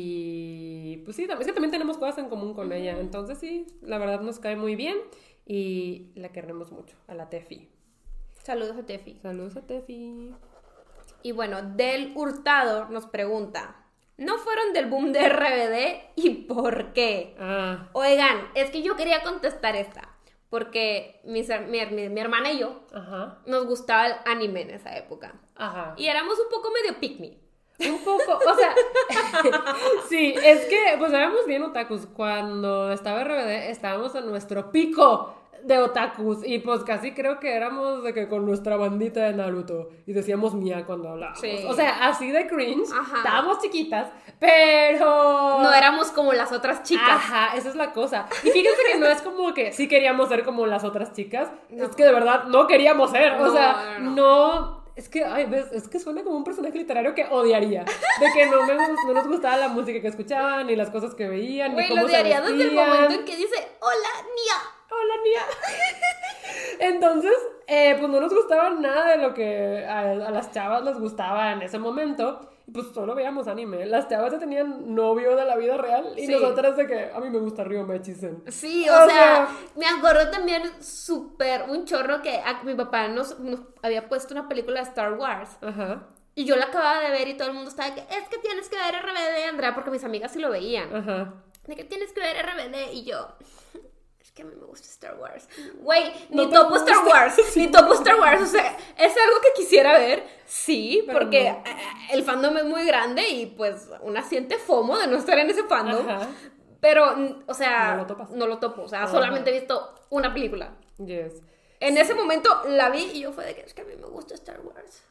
Y pues sí, es que también tenemos cosas en común con ella. Entonces sí, la verdad nos cae muy bien. Y la queremos mucho, a la Tefi. Saludos a Tefi. Saludos a Tefi. Y bueno, Del Hurtado nos pregunta, ¿no fueron del boom de R B D y por qué? Ah, Oigan, es que yo quería contestar esta, porque mis her- mi, mi- mi hermana y yo ajá, nos gustaba el anime en esa época. ajá. Y éramos un poco medio pick me. Un poco, o sea, sí, es que pues éramos bien otakus. Cuando estaba R B D estábamos en nuestro pico de otakus y pues casi creo que éramos de que con nuestra bandita de Naruto y decíamos Mia cuando hablábamos. Sí. O sea, así de cringe, Ajá. estábamos chiquitas, pero... No éramos como las otras chicas. Ajá, esa es la cosa. Y fíjense que no es como que sí queríamos ser como las otras chicas, No. es que de verdad no queríamos ser, o No, sea, no, no... Es que, ay, ves, es que suena como un personaje literario que odiaría. De que no, me, gus- no nos gustaba la música que escuchaban, ni las cosas que veían, Güey, ni lo cómo se odiaría desde el vestían. momento en que dice, hola, Nia. Hola, Nia. Entonces, eh, pues no nos gustaba nada de lo que a, a las chavas les gustaba en ese momento. Y pues solo veíamos anime. Las chavas ya tenían novio de la vida real y Sí. nosotras de que a mí me gusta Ryoma Chisen. Sí, O o, sea, sea- me acuerdo también súper un chorro que a- mi papá nos, nos había puesto una película de Star Wars. Ajá, Y yo la acababa de ver y todo el mundo estaba de que es que tienes que ver R B D, Andrea, porque mis amigas sí lo veían. ajá. De que tienes que ver R B D y yo. Es que a mí me gusta Star Wars. Güey, No ni te topo gusta. Star Wars, ni topo Star Wars. O sea, es algo que quisiera ver, sí, Pero porque no. eh, el fandom es muy grande y pues una siente FOMO de no estar en ese fandom. Ajá. Pero, mm, o sea, No lo topas. no lo topo. O sea, Ajá. solamente he visto una película. Yes. En ese momento la vi y yo fue de que es que a mí me gusta Star Wars.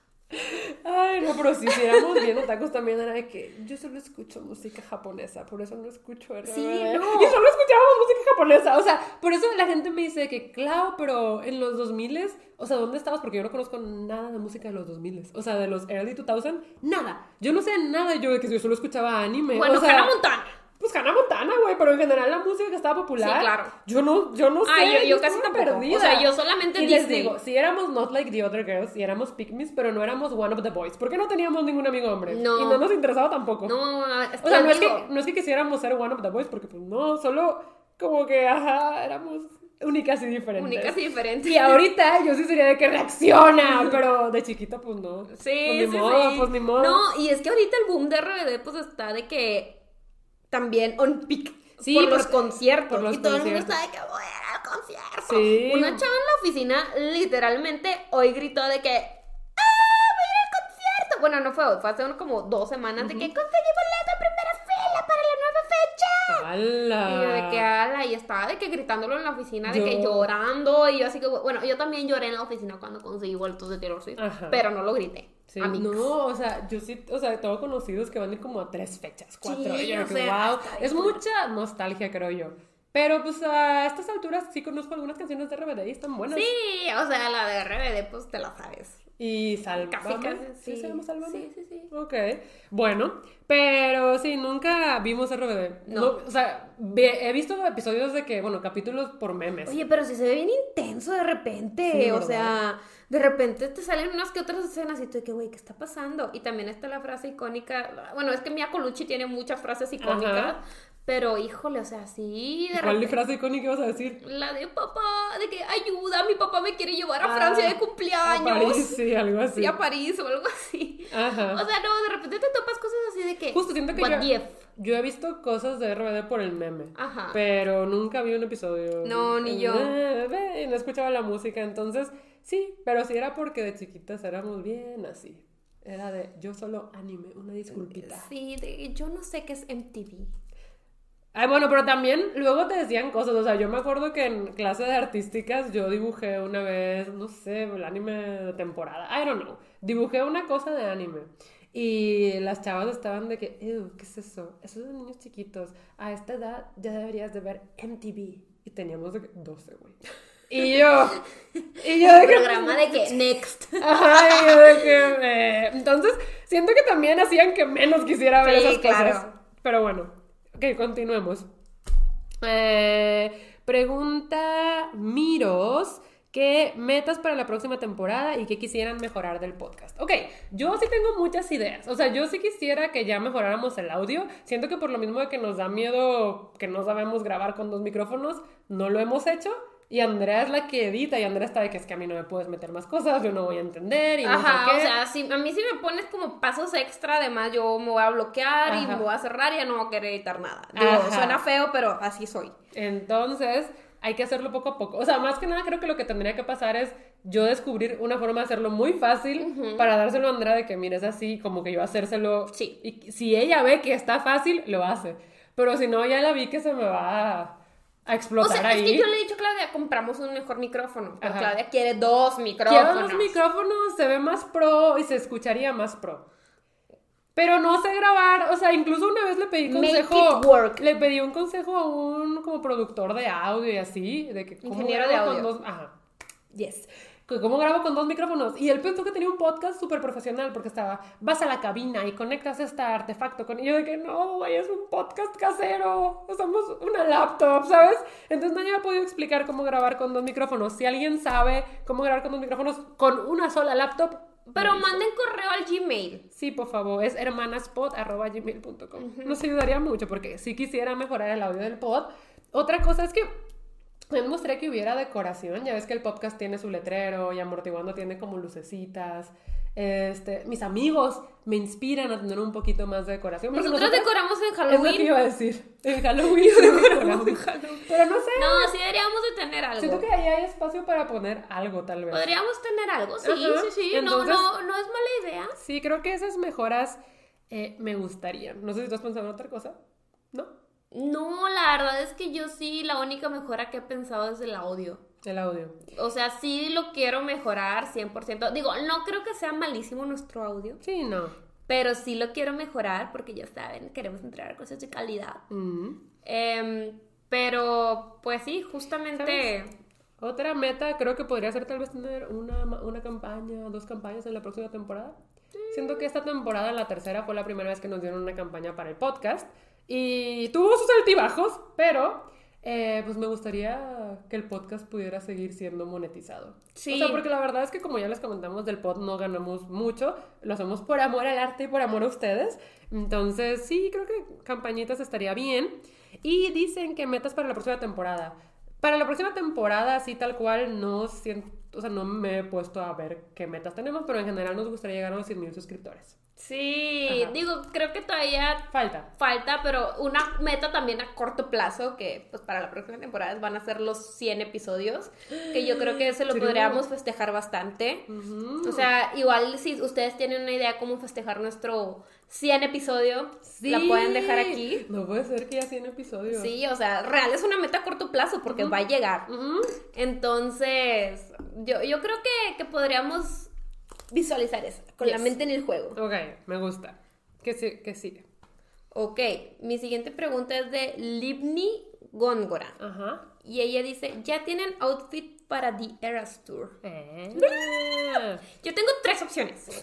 Ay, no, pero si hiciéramos bien otakus también era de que yo solo escucho música japonesa, por eso no escucho R B D. Sí, no. Y solo escuchábamos música japonesa, o sea, por eso la gente me dice que, claro, pero en los dos mil, o sea, ¿dónde estabas? Porque yo no conozco nada de música de los dos mil, o sea, de los early dos mil, nada. Yo no sé nada, yo de que yo solo escuchaba anime. Bueno, o sea, Hannah Montana. Pues Hannah Montana, güey, pero en general la música que estaba popular. Sí, claro. Yo no, yo no sé. Ah, yo, yo casi estaba tampoco. perdida. O sea, yo solamente Y les Disney. digo, si éramos not like the other girls, y éramos pygmies, pero no éramos one of the boys. ¿Por qué no teníamos ningún amigo hombre? No. Y no nos interesaba tampoco. No, es O sea, te no es, digo. que, no es que quisiéramos ser one of the boys, porque pues no, solo como que, ajá, éramos únicas y diferentes. Únicas y diferentes. Y ahorita yo sí sería de que reacciona, pero de chiquita pues no. Sí, pues ni sí, modo, sí. pues ni modo. No, y es que ahorita el boom de R B D pues está de que también on peak Sí, por por- los conciertos. por los y todo el mundo conciertos. está de que voy a ir al concierto. Sí. Una chava en la oficina literalmente hoy gritó de que ¡ah, voy a ir al concierto! Bueno, no fue hoy, fue hace uno- como dos semanas de que conseguí boleto en primera fila para la nueva fecha. ¡Hala! Y yo de que ala, y estaba de que gritándolo en la oficina, de Yo- que llorando, y yo así que, bueno, yo también lloré en la oficina cuando conseguí boletos de Taylor Swift, Ajá. pero no lo grité. Sí, amigos. no, o sea, yo sí, o sea, tengo conocidos que van a ir como a tres fechas, cuatro, Sí, y yo o que, sea, wow, está es bien. mucha nostalgia, creo yo. Pero pues a estas alturas sí conozco algunas canciones de R B D y están buenas. Sí, o sea, la de R B D, pues te la sabes. Y Sálvame. Casi, casi, ¿Sí sí. se llama Sálvame? Sí, sí, sí. Ok, bueno, pero sí, nunca vimos R B D. No. o sea, ve- he visto episodios de que, bueno, capítulos por memes. Oye, pero si se ve bien intenso de repente, Sí, o ¿verdad? sea, de repente te salen unas que otras escenas y tú de que, güey, ¿qué está pasando? Y también está la frase icónica, bueno, es que Mia Colucci tiene muchas frases icónicas, Ajá. pero híjole, o sea, sí, de ¿Cuál repente... frase icónica ibas a decir? La de papá, de que ayuda, mi papá me quiere llevar a Ah, Francia de A cumpleaños. París, sí, algo así. Sí, a París o algo así. Ajá. O sea, no, de repente te topas cosas así de que. Justo siento que what yo, the F. yo he visto cosas de R B D por el meme. Ajá. Pero nunca vi un episodio. No, ni yo. Eh, No escuchaba la música, entonces sí, pero sí era porque de chiquitas éramos bien así. Era de yo solo anime, una disculpita. Sí, de, yo no sé qué es M T V. Ay, bueno, pero también luego te decían cosas, o sea, yo me acuerdo que en clase de artísticas yo dibujé una vez, no sé, el anime de temporada, I don't know, dibujé una cosa de anime Y las chavas estaban de que, ew, ¿qué es eso? Eso es de niños chiquitos. A esta edad ya deberías de ver M T V. Y teníamos de que doce, güey. Y yo, y yo de que... Programa de que, next. Ajá, y yo de que... Eh, entonces, siento que también hacían que menos quisiera ver Sí, esas claro. cosas. Pero bueno, ok, continuemos. Eh, pregunta Miros, ¿qué metas para la próxima temporada y qué quisieran mejorar del podcast? Ok, yo sí tengo muchas ideas. O sea, yo sí quisiera que ya mejoráramos el audio. Siento que por lo mismo de que nos da miedo que no sabemos grabar con dos micrófonos, no lo hemos hecho. Y Andrea es la que edita y Andrea está de que es que a mí no me puedes meter más cosas, yo no voy a entender y no Ajá, sé qué. o sea, si, a mí si me pones como pasos extra, además yo me voy a bloquear Ajá. y me voy a cerrar y ya no voy a querer editar nada. Digo, Ajá. suena feo, pero así soy. Entonces, hay que hacerlo poco a poco. O sea, más que nada creo que lo que tendría que pasar es yo descubrir una forma de hacerlo muy fácil uh-huh. para dárselo a Andrea de que, mira, es así, como que yo hacérselo. Sí. Y si ella ve que está fácil, lo hace. Pero si no, ya la vi que se me va a... a explotar o sea, ahí. Es que yo le he dicho a Claudia, compramos un mejor micrófono. Pero Ajá. Claudia quiere dos micrófonos. Quiero dos micrófonos, se ve más pro y se escucharía más pro. Pero no sé grabar, o sea, incluso una vez le pedí consejo. Make it work. Le pedí un consejo a un como productor de audio y así, de que cómo Ingeniero grabo de audio. con dos, ajá. Yes. ¿Cómo grabo con dos micrófonos? Y él pensó que tenía un podcast súper profesional porque estaba, vas a la cabina y conectas este artefacto con... Y yo de que no, güey, es un podcast casero, usamos una laptop, ¿sabes? Entonces nadie me ha podido explicar cómo grabar con dos micrófonos. Si alguien sabe cómo grabar con dos micrófonos con una sola laptop... Pero manden correo al Gmail. Sí, por favor, es hermanaspod arroba gmail punto com. Uh-huh. Nos ayudaría mucho porque si quisiera mejorar el audio del pod. Otra cosa es que me gustaría que hubiera decoración. Ya ves que el podcast tiene su letrero y Amortiguando tiene como lucecitas. Este, mis amigos me inspiran a tener un poquito más de decoración. Nosotros, nosotros decoramos en Halloween. Es lo que iba a decir. En Halloween decoramos en Halloween. Pero no sé. No, sí deberíamos de tener algo. Siento que ahí hay espacio para poner algo, tal vez. Podríamos tener algo, sí, Ajá. sí, sí. Entonces, no, no, no es mala idea. Sí, creo que esas mejoras eh, me gustarían. No sé si tú has pensado en otra cosa. ¿No? No, la verdad es que yo sí, la única mejora que he pensado es el audio. El audio. O sea, sí lo quiero mejorar cien por ciento. Digo, no creo que sea malísimo nuestro audio. Sí, no. Pero sí lo quiero mejorar porque ya saben, queremos entregar cosas de calidad. Mm. Eh, pero, pues sí, justamente... ¿Sabes? Otra meta creo que podría ser tal vez tener una, una campaña, dos campañas en la próxima temporada. Sí. Siento que esta temporada, la tercera, fue la primera vez que nos dieron una campaña para el podcast. Y tuvo sus altibajos, pero eh, pues me gustaría que el podcast pudiera seguir siendo monetizado. Sí. O sea, porque la verdad es que como ya les comentamos, del pod no ganamos mucho, lo hacemos por amor al arte y por amor a ustedes. Entonces, sí, creo que campañitas estaría bien. Y dicen que metas para la próxima temporada. Para la próxima temporada, así tal cual, no siento, o sea, no me he puesto a ver qué metas tenemos, pero en general nos gustaría llegar a los cien mil suscriptores. Sí, Ajá. digo, creo que todavía falta. Falta, pero una meta también a corto plazo, que pues para la próxima temporada van a ser los cien episodios, que yo creo que ese lo podríamos festejar bastante. Uh-huh. O sea, igual si ustedes tienen una idea cómo festejar nuestro cien episodio, sí. la pueden dejar aquí. No puede ser que ya cien episodios. Sí, o sea, real es una meta a corto plazo porque uh-huh. va a llegar. Uh-huh. Entonces, yo, yo creo que, que podríamos... visualizar eso, con yes. la mente en el juego. Ok, me gusta. ¿Qué, que sigue? Ok, mi siguiente pregunta es de Livni Góngora. Ajá. Y ella dice, ¿ya tienen outfit para The Eras Tour? Eh. Yo tengo tres opciones.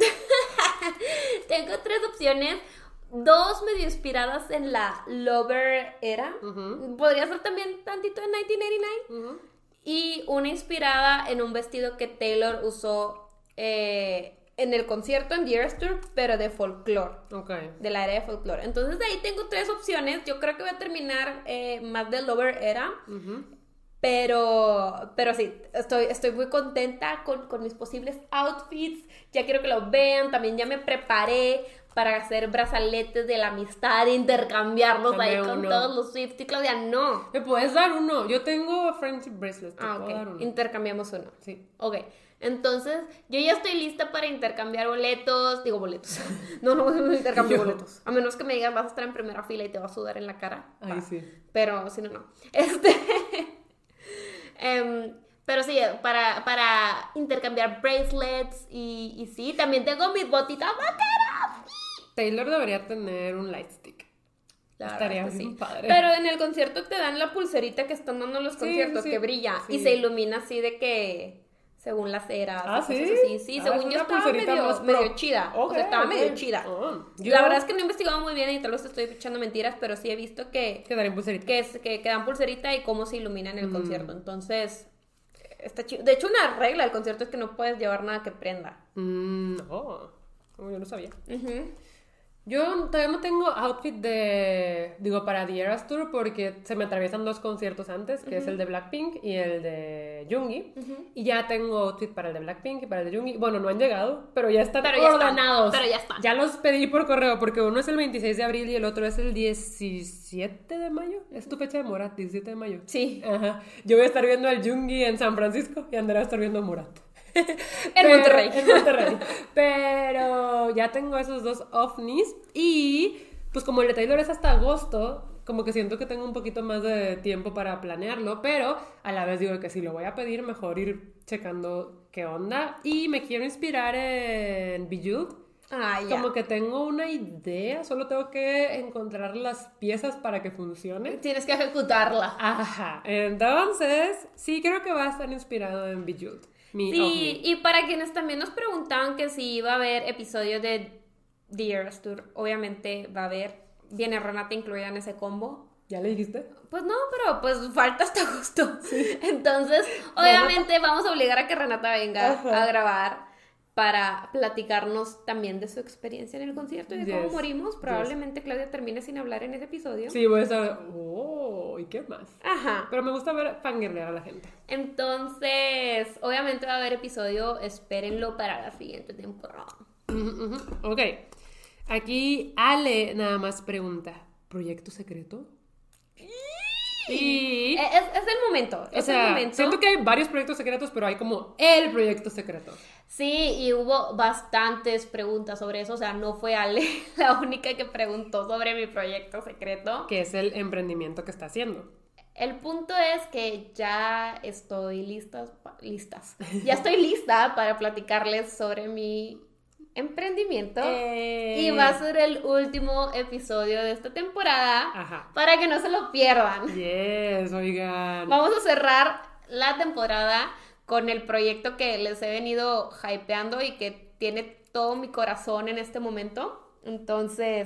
Tengo tres opciones. Dos medio inspiradas en la Lover era. Uh-huh. Podría ser también tantito en mil novecientos ochenta y nueve. Uh-huh. Y una inspirada en un vestido que Taylor usó Eh, en el concierto en The Eras Tour, pero de folclore, okay. de la era de folclore. Entonces de ahí tengo tres opciones. Yo creo que voy a terminar eh, más de Lover era, uh-huh. pero pero sí, estoy, estoy muy contenta con, con mis posibles outfits. Ya quiero que lo vean. También ya me preparé para hacer brazaletes de la amistad, intercambiarlos Dame ahí con uno. Todos los Swifties. Claudia, no. ¿Me puedes dar uno? Yo tengo friendship bracelets. ¿Te ah, puedo okay. dar uno? Intercambiamos uno. Sí. Ok. Entonces, yo ya estoy lista para intercambiar boletos. Digo, boletos. No, no, no intercambio boletos. A menos que me digan, vas a estar en primera fila y te va a sudar en la cara. Ay, sí. Pero, si no, no. Este... um, pero pero sí, para, para intercambiar bracelets y, y sí, también tengo mis botitas vaqueras. Taylor debería tener un light stick. La Estaría verdad es que bien sí. padre. Pero en el concierto te dan la pulserita que están dando en los Sí, conciertos, sí. que brilla Sí. y se ilumina así de que según las eras. Ah, y cosas ¿sí? así. Sí, Ah, según es yo una estaba pulserita medio, más pro. medio chida. Ok, o sea, estaba ok. medio chida. Oh, yo- La verdad es que no he investigado muy bien y tal vez te estoy echando mentiras, pero sí he visto que, Que daría pulserita. que, es, que, que dan pulserita y cómo se ilumina en el Mm. concierto. Entonces, está chido. De hecho, una regla del concierto es que no puedes llevar nada que prenda. Mm, oh, oh, yo no sabía. Ujú. Yo todavía no tengo outfit de, digo, para The Eras Tour porque se me atraviesan dos conciertos antes, que es el de Blackpink y el de Yoongi. Y ya tengo outfit para el de Blackpink y para el de Yoongi. Bueno, no han llegado, pero ya están Pero ya están, ordenados. pero ya están. Ya los pedí por correo porque uno es el veintiséis de abril y el otro es el diecisiete de mayo. Es tu fecha de Morat, diecisiete de mayo. Sí. Ajá. Yo voy a estar viendo al Yoongi en San Francisco y Andrea va a estar viendo a Morat. En Pero- Monterrey. En Monterrey. Pero ya tengo esos dos ovnis. Y pues como el de Taylor es hasta agosto, como que siento que tengo un poquito más de tiempo para planearlo. Pero a la vez digo que si lo voy a pedir, mejor ir checando qué onda. Y me quiero inspirar en Bejeweled. Ah, ya. Como que tengo una idea, solo tengo que encontrar las piezas para que funcione. Tienes que ejecutarla. Ajá, entonces sí creo que va a estar inspirado en Bejeweled. Mi Sí, ovni. y para quienes también nos preguntaban que si iba a haber episodio de The Eras Tour, obviamente va a haber. Viene Renata incluida en ese combo. ¿Ya le dijiste? Pues no, pero pues falta hasta agosto. Entonces, obviamente vamos a obligar a que Renata venga Ajá. a grabar para platicarnos también de su experiencia en el concierto y de cómo Yes, morimos. yes. Probablemente Claudia termine sin hablar en ese episodio. Sí, voy a estar. Oh, ¿y qué más? Ajá. Pero me gusta ver fangirlear a la gente. Entonces, obviamente va a haber episodio, espérenlo para la siguiente temporada. Ujú, ujú. Ok. Aquí Ale nada más pregunta: ¿proyecto secreto? Y. Es, es el momento, O es sea, el momento. siento que hay varios proyectos secretos, pero hay como el proyecto secreto. Sí, y hubo bastantes preguntas sobre eso, o sea, no fue Ale la única que preguntó sobre mi proyecto secreto. Que es el emprendimiento que está haciendo. El punto es que ya estoy listas, pa- listas, ya estoy lista para platicarles sobre mi emprendimiento. Eh. Y va a ser el último episodio de esta temporada. Ajá. Para que no se lo pierdan. Yes, oigan. Vamos a cerrar la temporada con el proyecto que les he venido hypeando y que tiene todo mi corazón en este momento. Entonces,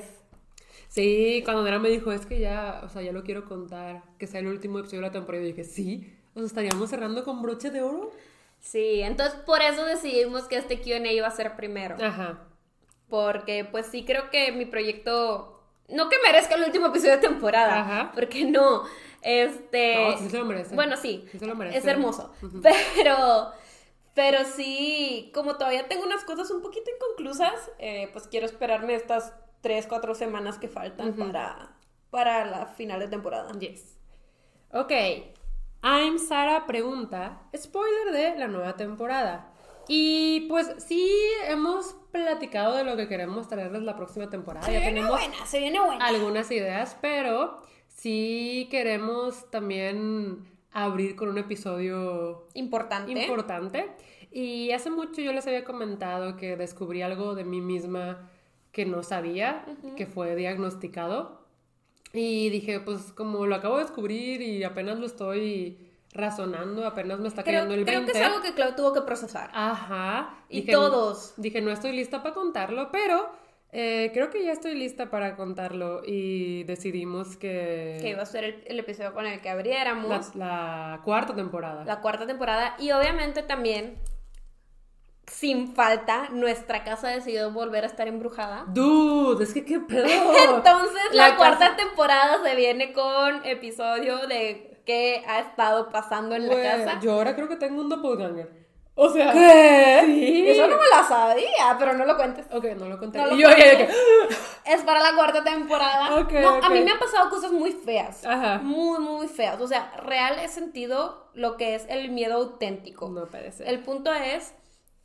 Sí, cuando Andrea me dijo, es que ya, o sea, ya lo quiero contar, que sea el último episodio de la temporada, yo dije, sí, o sea, estaríamos cerrando con broche de oro. sí, entonces por eso decidimos que este Q and A iba a ser primero. Ajá. Porque pues sí creo que mi proyecto, no que merezca el último episodio de temporada, Ajá. porque no, este... No, sí se lo merece. Bueno, sí, Sí se lo merece. es hermoso, Ujú. pero... Pero sí, como todavía tengo unas cosas un poquito inconclusas, eh, pues quiero esperarme estas tres, cuatro semanas que faltan Ujú. para, para la final de temporada. Yes. Ok. I'm Sara pregunta, spoiler de la nueva temporada. Y pues sí, hemos platicado de lo que queremos traerles la próxima temporada. Se Ya viene tenemos buena, se viene buena. algunas ideas, pero sí queremos también abrir con un episodio Importante. importante. Y hace mucho yo les había comentado que descubrí algo de mí misma que no sabía, que fue diagnosticado. Y dije, pues como lo acabo de descubrir y apenas lo estoy razonando, apenas me está creo cayendo el creo veinte. que es algo que Clau tuvo que procesar. Ajá. Y todos. Dije, no estoy lista para contarlo, pero eh, creo que ya estoy lista para contarlo y decidimos que... Que iba a ser el, el episodio con el que abriéramos La, la cuarta temporada. la cuarta temporada. Y obviamente también, sin falta, nuestra casa decidió volver a estar embrujada. Dude, es que qué pedo. Entonces la, La cuarta casa- temporada se viene con episodio de qué ha estado pasando en Güey, la casa. yo ahora creo que tengo un doppelganger. O sea... ¿Qué? Sí. Eso no me la sabía, pero no lo cuentes. Ok, no lo conté. No lo Y yo, cuentes. oye, que- Es para la cuarta temporada. Ok, no, ok. a mí me han pasado cosas muy feas. Ajá. Muy, muy feas. O sea, real he sentido lo que es el miedo auténtico. No puede ser. El punto es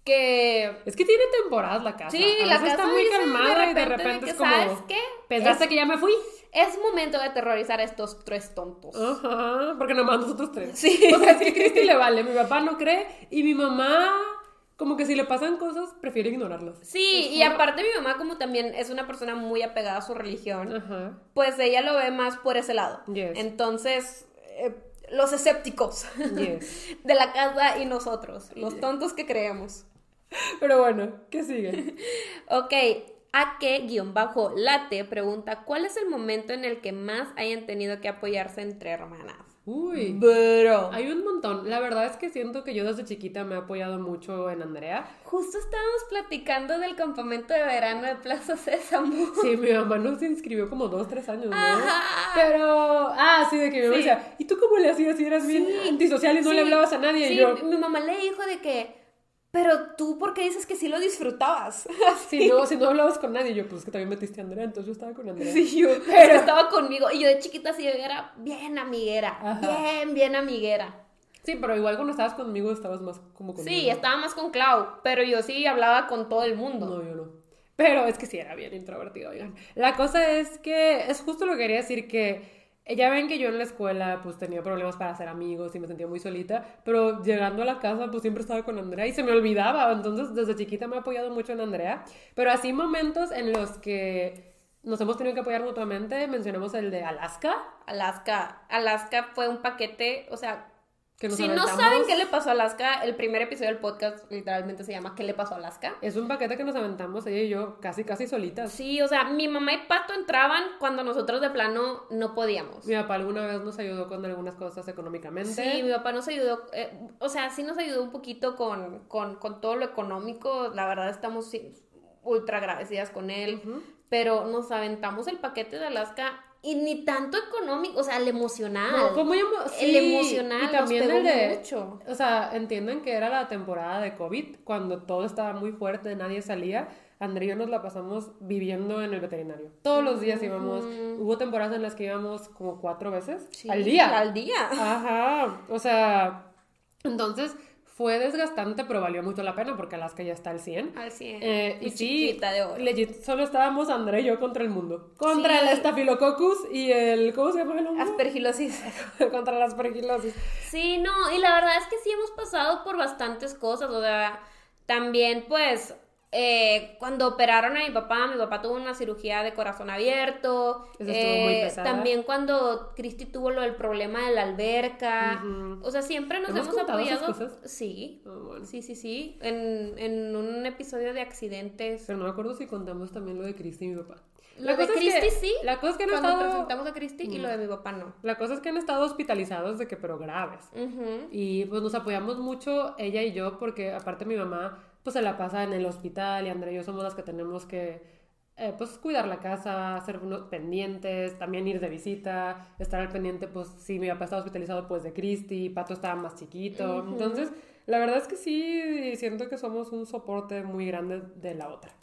que... Es que tiene temporadas la casa. Sí, a la veces casa está muy dice calmada y de de repente que, es como... ¿sabes qué? ¿Pensaste Es- que ya me fui? Es momento de aterrorizar a estos tres tontos. Ajá, porque nomás nosotros tres. Sí. O sea, es que a Cristi le vale, mi papá no cree y mi mamá, como que si le pasan cosas, prefiere ignorarlas. Sí, Es y como- aparte mi mamá como también es una persona muy apegada a su religión, Ajá. pues ella lo ve más por ese lado. Yes. Entonces, eh, los escépticos Yes. de la casa y nosotros, los tontos que creemos. Pero bueno, ¿qué sigue? Ok, a qué guión bajo late pregunta, ¿cuál es el momento en el que más hayan tenido que apoyarse entre hermanas? Uy. Bro. Hay un montón. La verdad es que siento que yo desde chiquita me he apoyado mucho en Andrea. Justo estábamos platicando del campamento de verano de Plaza Sésamo. Sí, mi mamá nos inscribió como dos, tres años, ¿no? Ajá. Pero, ah, sí, de que mi mamá Sí. decía, ¿y tú cómo le hacías si eras bien Sí. antisocial y no Sí. le hablabas a nadie? Sí, Y yo, mi mamá le dijo de que, pero tú, ¿por qué dices que sí lo disfrutabas? si no, si no hablabas con nadie, y yo, pues que también metiste a Andrea, entonces yo estaba con Andrea. Sí, yo, pero estaba conmigo. Y yo de chiquita sí era bien amiguera. Ajá. Bien, bien amiguera. Sí, pero igual cuando estabas conmigo estabas más como conmigo. Sí, estaba más con Clau, pero yo sí hablaba con todo el mundo. No, yo no. Pero es que sí era bien introvertido, oigan. La cosa es que es justo lo que quería decir que ya ven que yo en la escuela pues tenía problemas para hacer amigos y me sentía muy solita, pero llegando a la casa pues siempre estaba con Andrea y se me olvidaba, entonces desde chiquita me he apoyado mucho en Andrea, pero así momentos en los que nos hemos tenido que apoyar mutuamente, mencionamos el de Alaska, Alaska. Alaska fue un paquete, o sea, que nos si no aventamos. saben qué le pasó a Alaska, el primer episodio del podcast literalmente se llama ¿Qué le pasó a Alaska? Es un paquete que nos aventamos ella y yo casi casi solitas. Sí, o sea, mi mamá y Pato entraban cuando nosotros de plano no podíamos. Mi papá alguna vez nos ayudó con algunas cosas económicamente. Sí, mi papá nos ayudó, eh, o sea, sí nos ayudó un poquito con, con, con todo lo económico, la verdad estamos sí, ultra agradecidas con él, Ujú. pero nos aventamos el paquete de Alaska y ni tanto económico, o sea, el emocional. No, fue muy emo- El sí, emocional y también nos pegó el de, mucho. O sea, entienden que era la temporada de COVID, cuando todo estaba muy fuerte, nadie salía. Andrea y yo nos la pasamos viviendo en el veterinario. Todos los días íbamos. Hubo temporadas en las que íbamos como cuatro veces Sí, al día. Al día. Ajá. O sea, entonces fue desgastante, pero valió mucho la pena porque Alaska ya está al cien. Al cien. Eh, Mi y sí, chiquita de oro. legit, solo estábamos Andrea y yo contra el mundo. Contra Sí. el Staphylococcus y el... ¿Cómo se llama el hongo? Aspergilosis. Contra la aspergilosis. Sí, no, y la verdad es que sí hemos pasado por bastantes cosas, o sea, también pues eh, cuando operaron a mi papá, mi papá tuvo una cirugía de corazón abierto, Eso estuvo muy eh, pesada. también cuando Cristi tuvo lo del problema de la alberca, Ujú. o sea, siempre nos ¿Hemos hemos contado esas apoyado, cosas? sí, Ah, bueno. sí, sí, sí, en, en un episodio de accidentes, Pero no me acuerdo si contamos también lo de Cristi y mi papá. lo de cosa es Cristi que- sí, La cosa es que han cuando estado... presentamos a Cristi y lo de mi papá no. La cosa es que han estado hospitalizados de que, pero graves. Ujú. Y pues nos apoyamos mucho ella y yo porque aparte mi mamá pues se la pasa en el hospital y Andrea y yo somos las que tenemos que eh, pues cuidar la casa, hacer unos pendientes, también ir de visita, estar al pendiente pues si mi papá estaba hospitalizado pues de Cristi, Pato estaba más chiquito. Ujú. Entonces la verdad es que sí siento que somos un soporte muy grande de la otra.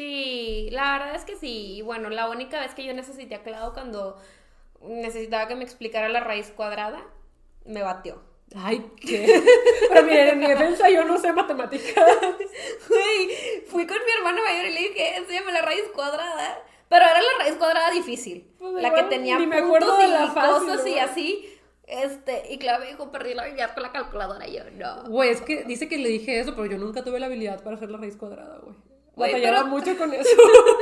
Sí, la verdad es que sí. Y bueno, la única vez que yo necesité a Clau cuando necesitaba que me explicara la raíz cuadrada, me batió. Ay, ¿qué? Pero miren, en mi defensa yo no sé matemáticas. Güey, fui con mi hermano mayor y le dije, enséñame la raíz cuadrada. Pero era la raíz cuadrada difícil. Pues la igual, que tenía ni me puntos acuerdo de y la fácil, cosas y ¿no? así. Este, y Clau me dijo, perdí la habilidad con la calculadora. Y yo, no. Güey, es que dice que le dije eso, pero yo nunca tuve la habilidad para hacer la raíz cuadrada, güey. Güey, Batallaba pero- mucho con eso.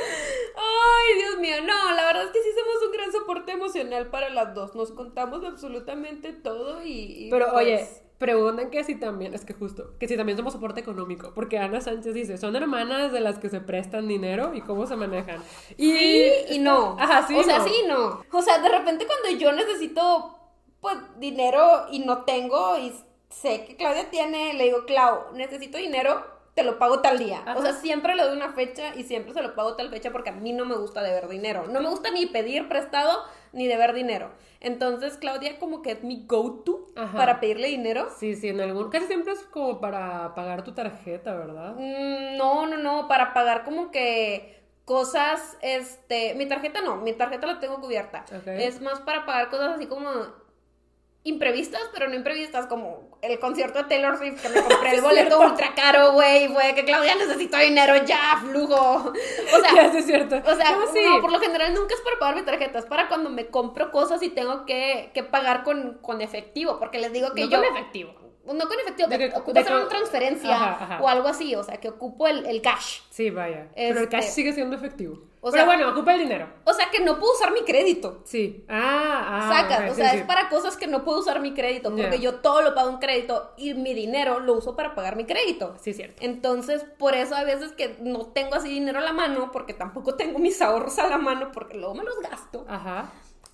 Ay, Dios mío, no, la verdad es que sí somos un gran soporte emocional para las dos. Nos contamos absolutamente todo y... y Pero pues, oye, preguntan que si también, es que justo, que si también somos soporte económico, porque Ana Sánchez dice, son hermanas de las que se prestan dinero y cómo se manejan. Y, sí y no. Ajá, sí O sea, no. sí y no. O sea, de repente cuando yo necesito, pues, dinero y no tengo y sé que Claudia tiene, le digo, Clau, necesito dinero, te lo pago tal día. Ajá. O sea, siempre le doy una fecha y siempre se lo pago tal fecha porque a mí no me gusta deber dinero. No me gusta ni pedir prestado ni deber dinero. Entonces, Claudia como que es mi go-to Ajá. para pedirle dinero. Sí, sí, en algún, casi siempre es como para pagar tu tarjeta, ¿verdad? Mm, No, no, no, para pagar como que cosas, este, mi tarjeta no, mi tarjeta la tengo cubierta. Ok. Es más para pagar cosas así como imprevistas, pero no imprevistas, como el concierto de Taylor Swift, que me compré el boleto ultra caro, güey, fue que Claudia necesito dinero ya, flujo. O sea, ya, sí es cierto. O sea, no, sí. no, por lo general nunca es para pagar mi tarjeta, es para cuando me compro cosas y tengo que, que pagar con, con efectivo, porque les digo que no yo... con efectivo. No con efectivo, de que, que, ocupo de hacer que, una transferencia ajá, ajá. o algo así, o sea, que ocupo el, el cash. Sí, vaya. Este, pero el cash sigue siendo efectivo. O Pero sea, bueno, ocupa el dinero. O sea, que no puedo usar mi crédito. Sí. Ah, ah. Sacas, okay, o sea, sí, es sí. para cosas que no puedo usar mi crédito, porque Yeah. yo todo lo pago en crédito y mi dinero lo uso para pagar mi crédito. Sí, cierto. Entonces, por eso a veces que no tengo así dinero a la mano, porque tampoco tengo mis ahorros a la mano, porque luego me los gasto. Ajá.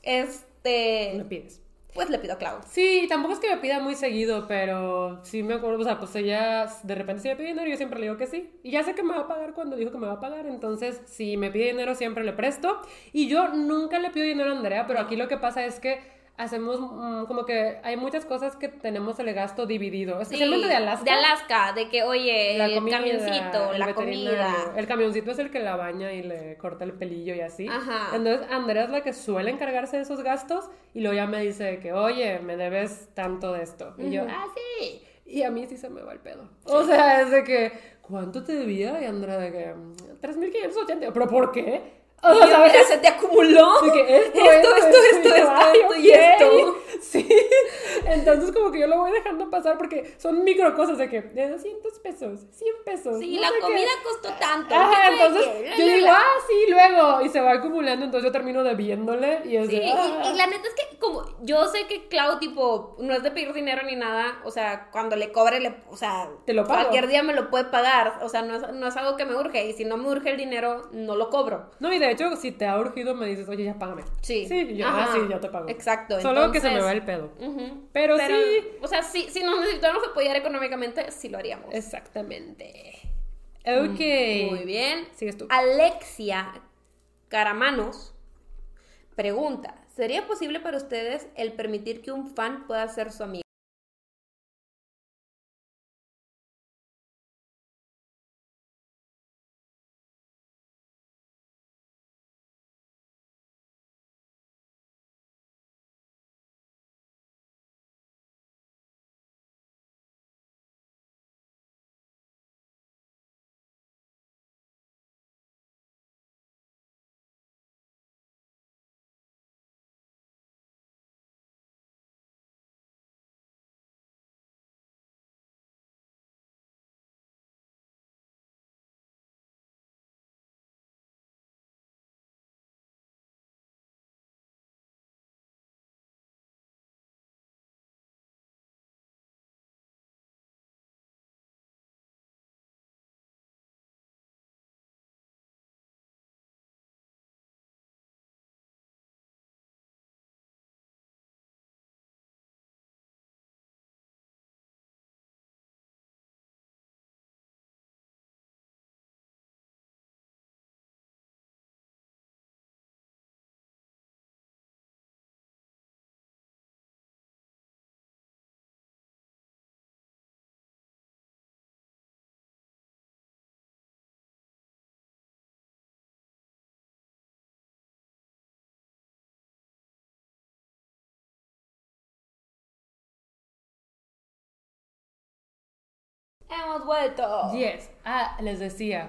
Este, Me pides. pues le pido a Clau. Sí, tampoco es que me pida muy seguido, pero sí me acuerdo, o sea, pues ella de repente sí me pide dinero y yo siempre le digo que sí. Y ya sé que me va a pagar cuando dijo que me va a pagar, entonces si me pide dinero siempre le presto. Y yo nunca le pido dinero a Andrea, pero aquí lo que pasa es que hacemos mmm, como que hay muchas cosas que tenemos el gasto dividido, especialmente Sí, de Alaska. De Alaska, de que, oye, La el comida, camioncito, el la veterinario. comida. El camioncito es el que la baña y le corta el pelillo y así. Ajá. Entonces, Andrea es la que suele encargarse de esos gastos y luego ya me dice que, oye, me debes tanto de esto. Y yo, Ujú. ah, sí. Y a mí sí se me va el pedo. Sí. O sea, es de que, ¿cuánto te debía? Y Andrea de que, tres mil quinientos ochenta. ¿Pero por qué? O sea, Y yo, ¿sabes? mira, se te acumuló. De que esto, esto, esto, esto, y yo, esto, "Ay, esto y ok". esto. Sí. Entonces como que yo lo voy dejando pasar porque son micro cosas de que de doscientos pesos, cien pesos. Sí, no la sé comida qué. costó tanto. Ajá, ¿qué entonces fue? yo digo, ah, sí, luego. Y se va acumulando, entonces yo termino debiéndole y es Sí, de, y, ah. y la neta es que como yo sé que Clau, tipo, no es de pedir dinero ni nada, o sea, cuando le cobre, le, o sea, Te lo pago. cualquier día me lo puede pagar, o sea, no es, no es algo que me urge, y si no me urge el dinero, no lo cobro. No, y de hecho, si te ha urgido, me dices, oye, ya págame. Sí. Sí, y yo, ah, Ajá. sí, yo te pago. Exacto. Solo que se me entonces- va el pedo. Ujú. Pero, sí. O sea, sí, si nos necesitamos apoyar económicamente, sí lo haríamos. Exactamente. Ok. Muy bien. Sigues tú. Alexia Caramanos pregunta, ¿sería posible para ustedes el permitir que un fan pueda ser su amigo? Hemos vuelto. Yes. Ah, les decía.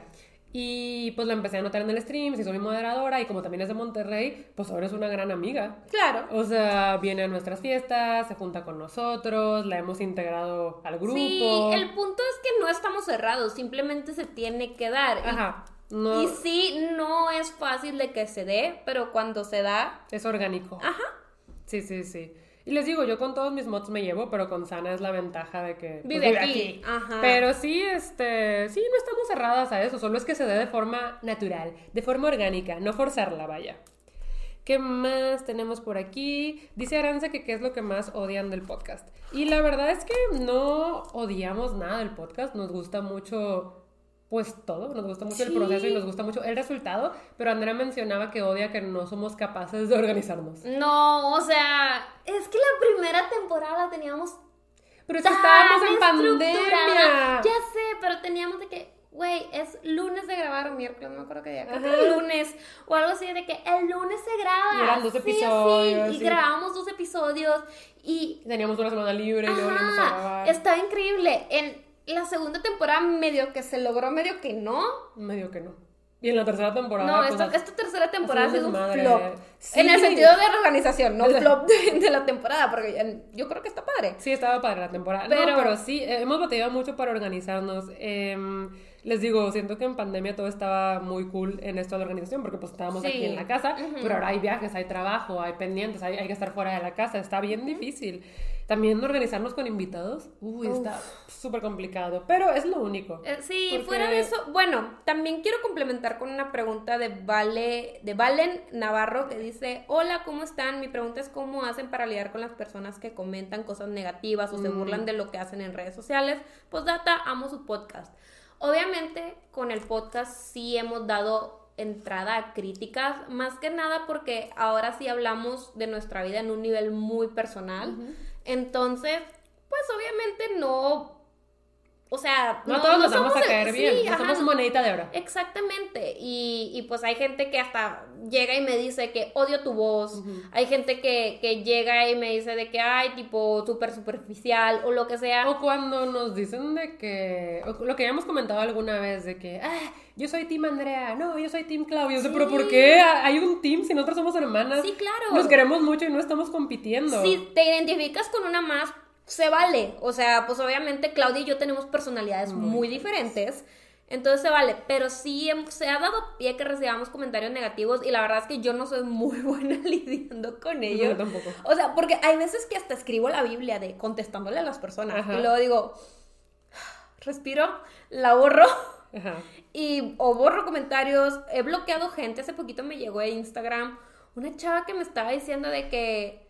Y pues la empecé a notar en el stream, se hizo mi moderadora y como también es de Monterrey, pues ahora es una gran amiga. Claro. O sea, viene a nuestras fiestas, se junta con nosotros, la hemos integrado al grupo. Sí, el punto es que no estamos cerrados, simplemente se tiene que dar. Y- Ajá. No, Y sí, no es fácil de que se dé, pero cuando se da, es orgánico. ajá. Sí, sí, sí. Y les digo, yo con todos mis mods me llevo, pero con Sana es la ventaja de que pues, Vive aquí. Ajá. Pero sí, este, sí, no estamos cerradas a eso, solo es que se dé de forma natural, de forma orgánica, no forzarla, vaya. ¿Qué más tenemos por aquí? Dice Aranza que qué es lo que más odian del podcast. Y la verdad es que no odiamos nada del podcast, nos gusta mucho, pues todo, nos gusta mucho el Sí. proceso y nos gusta mucho el resultado, pero Andrea mencionaba que odia que no somos capaces de organizarnos. No, o sea, es que la primera temporada la teníamos Pero si tan estábamos en estructurada. pandemia. Ya sé, pero teníamos de que, güey, es lunes de grabar, o miércoles, no me acuerdo qué día, creo que era lunes, o algo así, de que el lunes se graba. Y eran dos sí, episodios. Sí, y sí. grabamos dos episodios, y... Teníamos una semana libre y luego íbamos a grabar. Estaba increíble. En la segunda temporada medio que se logró, medio que no. Medio que no. Y en la tercera temporada... No, pues, esta, ha- esta tercera temporada ha sido un desmadre. flop. Sí. En el sentido de la organización, no O sea, flop de, de la temporada, porque ya- yo creo que está padre. Sí, estaba padre la temporada. Pero- No, pero sí, eh, hemos batallado mucho para organizarnos. Em, les digo, siento que en pandemia todo estaba muy cool en esto de la organización, porque pues estábamos Sí. aquí en la casa, Ujú. pero ahora hay viajes, hay trabajo, hay pendientes, hay, hay que estar fuera de la casa, está bien difícil. También organizarnos con invitados, uy, Uf. está súper complicado, pero es lo único. Eh, sí, Porque- fuera de eso, bueno, también quiero complementar con una pregunta de Vale, de Valen Navarro, que dice, hola, ¿cómo están? Mi pregunta es cómo hacen para lidiar con las personas que comentan cosas negativas o se Mm. burlan de lo que hacen en redes sociales. Postdata, amo su podcast. Obviamente, con el podcast sí hemos dado entrada a críticas, más que nada porque ahora sí hablamos de nuestra vida en un nivel muy personal. Entonces, pues obviamente no, o sea, No, todos nos vamos a somos- caer bien, sí, no ajá, somos monedita de oro. Exactamente, y, y pues hay gente que hasta llega y me dice que odio tu voz, hay gente que, que llega y me dice de que ay, tipo súper superficial o lo que sea. O cuando nos dicen de que, o lo que ya hemos comentado alguna vez, de que, ah, yo soy Team Andrea, no, yo soy Team Claudio, o sea, Sí. pero ¿por qué hay un team si nosotros somos hermanas? Sí, claro. Nos queremos mucho y no estamos compitiendo. Si te identificas con una más, se vale. O sea, pues obviamente Claudia y yo tenemos personalidades muy diferentes. Entonces se vale. Pero sí hem- se ha dado pie que recibamos comentarios negativos. Y la verdad es que yo no soy muy buena lidiando con ellos. yo tampoco. O sea, porque hay veces que hasta escribo la Biblia de contestándole a las personas. Ajá. Y luego digo, respiro, la borro. Ajá. Y o borro comentarios, he bloqueado gente, hace poquito me llegó a Instagram una chava que me estaba diciendo de que,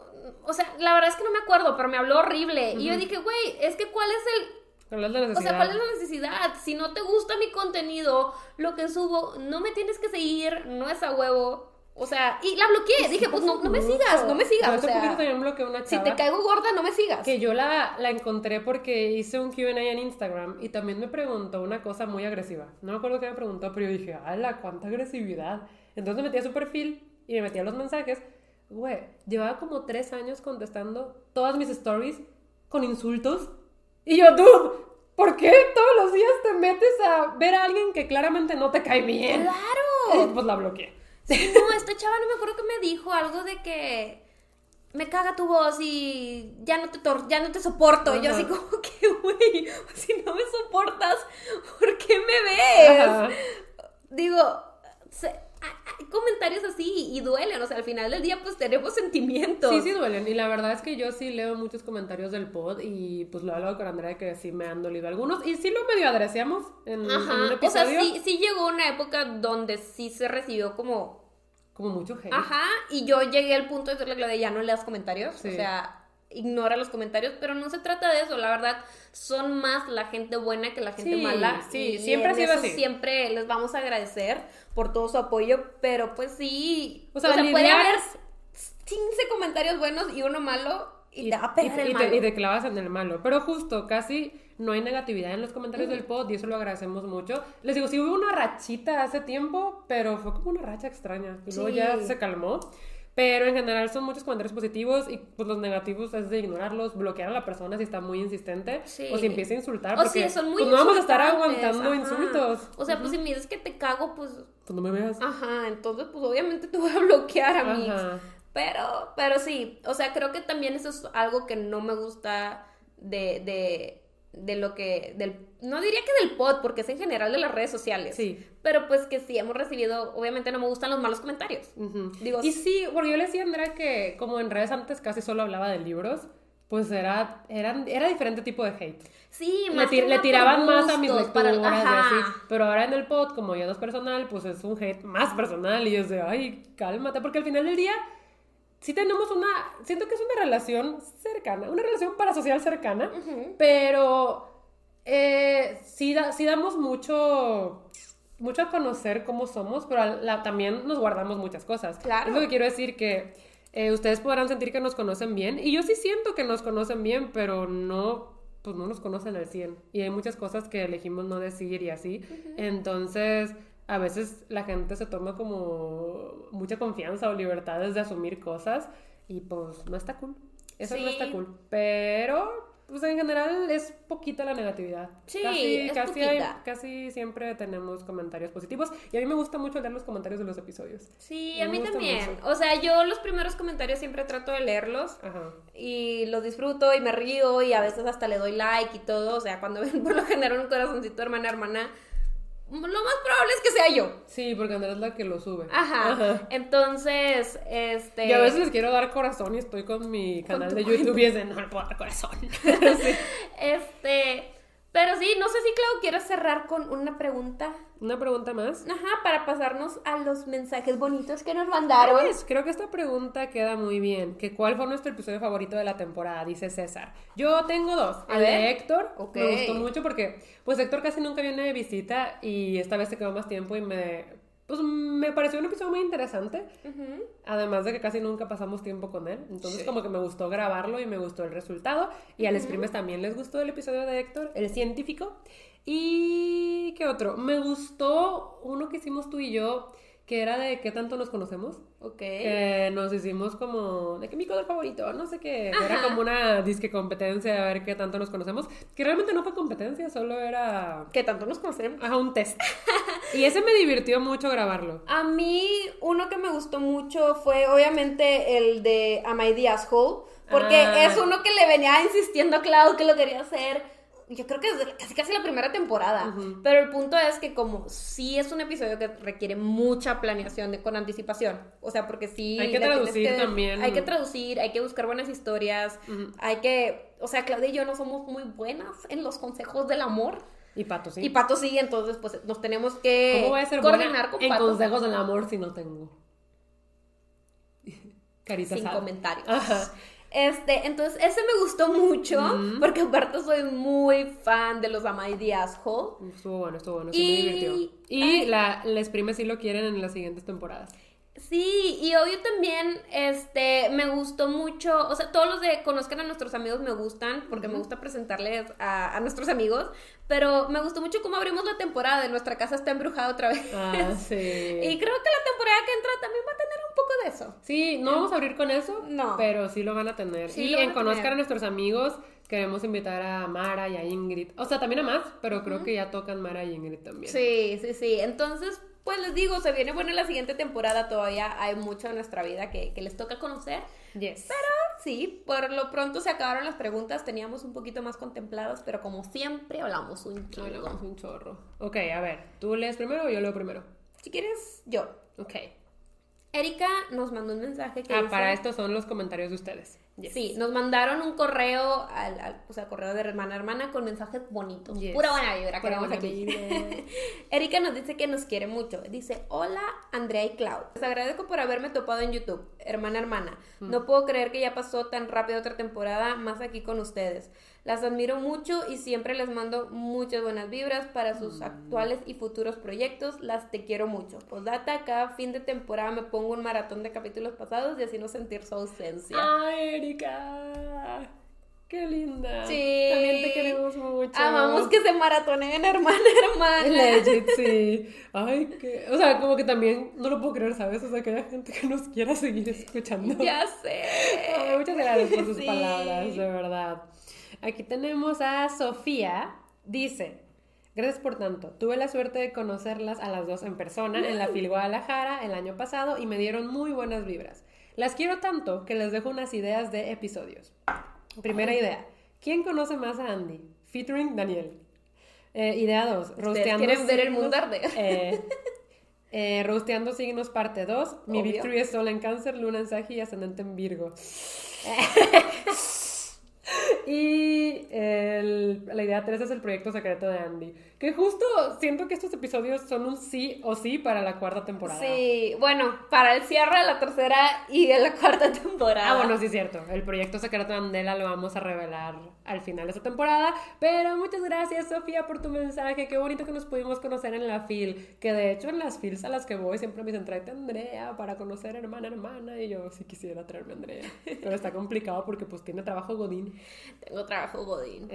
o sea, la verdad es que no me acuerdo, pero me habló horrible, y yo dije, güey, es que cuál es el, ¿Cuál es la o necesidad? sea, cuál es la necesidad, si no te gusta mi contenido, lo que subo, no me tienes que seguir, no es a huevo, o sea, y la bloqueé, dije, pues no, no me sigas, no me Yo sigas, o hace poquito sea, también bloqueé una si chava. te caigo gorda, no me sigas. Que yo la, la encontré porque hice un Q and A en Instagram y también me preguntó una cosa muy agresiva. No me acuerdo qué me preguntó, pero yo dije, ¡hala, cuánta agresividad! Entonces me metí a su perfil y me metí a los mensajes. Güey, llevaba como tres años contestando todas mis stories con insultos. Y yo, dude, ¿por qué todos los días te metes a ver a alguien que claramente no te cae bien? ¡Claro! Y pues la bloqueé. Sí, no, esta chava no me acuerdo que me dijo algo de que me caga tu voz y ya no te, tor- ya no te soporto. Y yo Ajá. así como que, güey, si no me soportas, ¿por qué me ves? Ajá. Digo, se- hay hay comentarios así y duelen, o sea, al final del día pues tenemos sentimientos. Sí, sí duelen. Y la verdad es que yo sí leo muchos comentarios del pod y pues lo he hablado con Andrea de que sí me han dolido algunos. Y sí lo medio adreciamos en, en un Ajá, o sea, episodio. sí, sí llegó una época donde sí se recibió como... Como mucho hate. Ajá, y yo llegué al punto de decirle que de ya no leas comentarios, Sí. o sea, ignora los comentarios, pero no se trata de eso, la verdad, son más la gente buena que la gente Sí, mala. sí, y siempre ha en sido eso así. Siempre les vamos a agradecer por todo su apoyo, pero pues sí, O sea, puede lidiar- haber quince comentarios buenos y uno malo y, te va a pegar y- el y malo. te, y te clavas en el malo. Pero justo, casi no hay negatividad en los comentarios del pod y eso lo agradecemos mucho. Les digo, sí hubo una rachita hace tiempo, pero fue como una racha extraña. Y luego Sí. ya se calmó. Pero en general son muchos comentarios positivos y pues los negativos es de ignorarlos, bloquear a la persona si está muy insistente Sí. o si empieza a insultar. O porque sí, son muy pues, no vamos a estar insultantes, aguantando ajá. insultos. O sea, pues si me dices que te cago, pues Pues no me veas. ajá, entonces pues obviamente te voy a bloquear, amigos. Ajá. Pero, pero sí, o sea, creo que también eso es algo que no me gusta de, de, de lo que, del, no diría que del pod, porque es en general de las redes sociales. Sí. Pero pues que sí hemos recibido, obviamente no me gustan los malos comentarios. Ujú. Digo, Y sí, porque yo le decía a Andrea que como en redes antes casi solo hablaba de libros, pues era, eran, era diferente tipo de hate. sí, Le, más ti- que le nada tiraban por más a mis gustos, lecturas para- y ajá. así. Pero ahora en el pod, como ya no es personal, pues es un hate más personal. Y es de, ay, cálmate. Porque al final del día, sí tenemos una... Siento que es una relación cercana. Una relación parasocial cercana. Pero eh, sí, da- sí damos mucho... Mucho a conocer cómo somos, pero a la- también nos guardamos muchas cosas. Claro. Es lo que quiero decir que... eh, ustedes podrán sentir que nos conocen bien. Y yo sí siento que nos conocen bien, pero no... pues no nos conocen al cien y hay muchas cosas que elegimos no decir y así. Uh-huh. Entonces, a veces la gente se toma como mucha confianza o libertades de asumir cosas y pues no está cool. Eso sí. No está cool. Pero pues en general es poquita la negatividad. Sí, casi, es casi, poquita. Hay, casi siempre tenemos comentarios positivos y a mí me gusta mucho leer los comentarios de los episodios. Sí, a, a mí también. Mucho. O sea, yo los primeros comentarios siempre trato de leerlos. Ajá. Y los disfruto y me río y a veces hasta le doy like y todo. O sea, cuando ven por lo general un corazoncito hermana, hermana, lo más probable es que sea yo. Sí, porque Andrea es la que lo sube. Ajá. Ajá. Entonces, este... Y a veces les quiero dar corazón y estoy con mi canal con de YouTube cuenta. Y es de, no le puedo dar corazón. Sí. Este... Pero sí, no sé si, Clau, quieres cerrar con una pregunta. ¿Una pregunta más? Ajá, para pasarnos a los mensajes bonitos que nos mandaron. Pues, creo que esta pregunta queda muy bien. Que ¿cuál fue nuestro episodio favorito de la temporada? Dice César. Yo tengo dos. A el ver. de Héctor. Okay. Me gustó mucho porque, pues, Héctor casi nunca viene de visita y esta vez se quedó más tiempo y me... Pues me pareció un episodio muy interesante, uh-huh. Además de que casi nunca pasamos tiempo con él, entonces sí. Como que me gustó grabarlo y me gustó el resultado, y a los uh-huh. Primes también les gustó el episodio de Héctor, el científico. Y ¿qué otro? Me gustó uno que hicimos tú y yo, que era de qué tanto nos conocemos. Ok. Que nos hicimos como, de que mi color favorito, no sé qué. Ajá. Era como una disque competencia a ver qué tanto nos conocemos. Que realmente no fue competencia, solo era... ¿Qué tanto nos conocemos? Ajá, un test. Y ese me divirtió mucho grabarlo. A mí, uno que me gustó mucho fue obviamente el de Am I the Asshole. Porque ah. es uno que le venía insistiendo a Clau que lo quería hacer... Yo creo que desde casi casi la primera temporada. Uh-huh. Pero el punto es que como sí es un episodio que requiere mucha planeación de, con anticipación. O sea, porque sí... Hay que traducir que, también. Hay que traducir, hay que buscar buenas historias. Uh-huh. Hay que... O sea, Claudia y yo no somos muy buenas en los consejos del amor. Y Pato sí. Y Pato sí, entonces pues nos tenemos que ¿Cómo voy a ser coordinar con en Pato? En consejos del amor si no tengo. Carita Sin sad. comentarios. Ajá. Este, entonces, ese me gustó mucho, uh-huh. Porque aparte soy muy fan de los Am I the Asshole. Estuvo bueno, estuvo bueno, sí y... me divirtió. Y la, les primes sí lo quieren en las siguientes temporadas. Sí, y obvio también, este, me gustó mucho, o sea, todos los de Conozcan a Nuestros Amigos me gustan, porque uh-huh. me gusta presentarles a, a nuestros amigos, pero me gustó mucho cómo abrimos la temporada de Nuestra Casa Está Embrujada otra vez. Ah, sí. Y creo que la temporada que entra también va a tener un poco de eso. Sí, no vamos a abrir con eso, no. Pero sí lo van a tener. Sí, y en a Conozcan tener. a Nuestros Amigos queremos invitar a Mara y a Ingrid, o sea, también a más, pero creo uh-huh. que ya tocan Mara y Ingrid también. Sí, sí, sí, entonces... Pues les digo, se viene bueno la siguiente temporada, todavía hay mucho en nuestra vida que, que les toca conocer. Yes. Pero sí, por lo pronto se acabaron las preguntas, teníamos un poquito más contempladas, pero como siempre hablamos un chorro. Hablamos un chorro. Ok, a ver, ¿tú lees primero o yo leo primero? Si quieres, yo. Ok. Erika nos mandó un mensaje que Ah, dice, para esto son los comentarios de ustedes. Yes. Sí, nos mandaron un correo al, al o sea, correo de hermana a hermana con mensajes bonitos. Yes. Pura buena vibra, Pura queremos buena aquí. vibra. Erika nos dice que nos quiere mucho. Dice, hola Andrea y Clau. Les agradezco por haberme topado en YouTube. Hermana hermana. Mm. No puedo creer que ya pasó tan rápido otra temporada más aquí con ustedes. Las admiro mucho y siempre les mando muchas buenas vibras para sus mm. actuales y futuros proyectos. Las te quiero mucho. Postdata, cada fin de temporada me pongo un maratón de capítulos pasados y así no sentir su ausencia. ¡Ay, Erika! ¡Qué linda! Sí. También te queremos mucho. Amamos que se maratoneen, hermana, hermana. Legit, sí. Ay, que... O sea, como que también no lo puedo creer, ¿sabes? O sea, que haya gente que nos quiera seguir escuchando. Ya sé. Ay, muchas gracias por sus sí. palabras, de verdad. Aquí tenemos a Sofía. Dice... Gracias por tanto. Tuve la suerte de conocerlas a las dos en persona en la FIL Guadalajara el año pasado y me dieron muy buenas vibras. Las quiero tanto que les dejo unas ideas de episodios. Primera idea. ¿Quién conoce más a Andy? Featuring Daniel. Eh, idea dos. Rosteando ¿Quieren ver el signos, mundo arder? Eh, eh, rosteando signos parte dos. Mi Obvio. Victory es Sol en Cáncer, Luna en Sagitario y Ascendente en Virgo. Y el, la idea tres es el proyecto secreto de Andy. Que justo siento que estos episodios son un sí o sí para la cuarta temporada. Sí, bueno, para el cierre de la tercera y de la cuarta temporada. Ah, bueno, sí es cierto. El proyecto secreto de Andela lo vamos a revelar al final de esta temporada. Pero muchas gracias, Sofía, por tu mensaje. Qué bonito que nos pudimos conocer en la FIL. Que de hecho en las FILs a las que voy siempre me dicen, tráete a Andrea para conocer hermana, hermana. Y yo sí quisiera traerme a Andrea. Pero está complicado porque pues tiene trabajo godín. Tengo trabajo godín. Eh,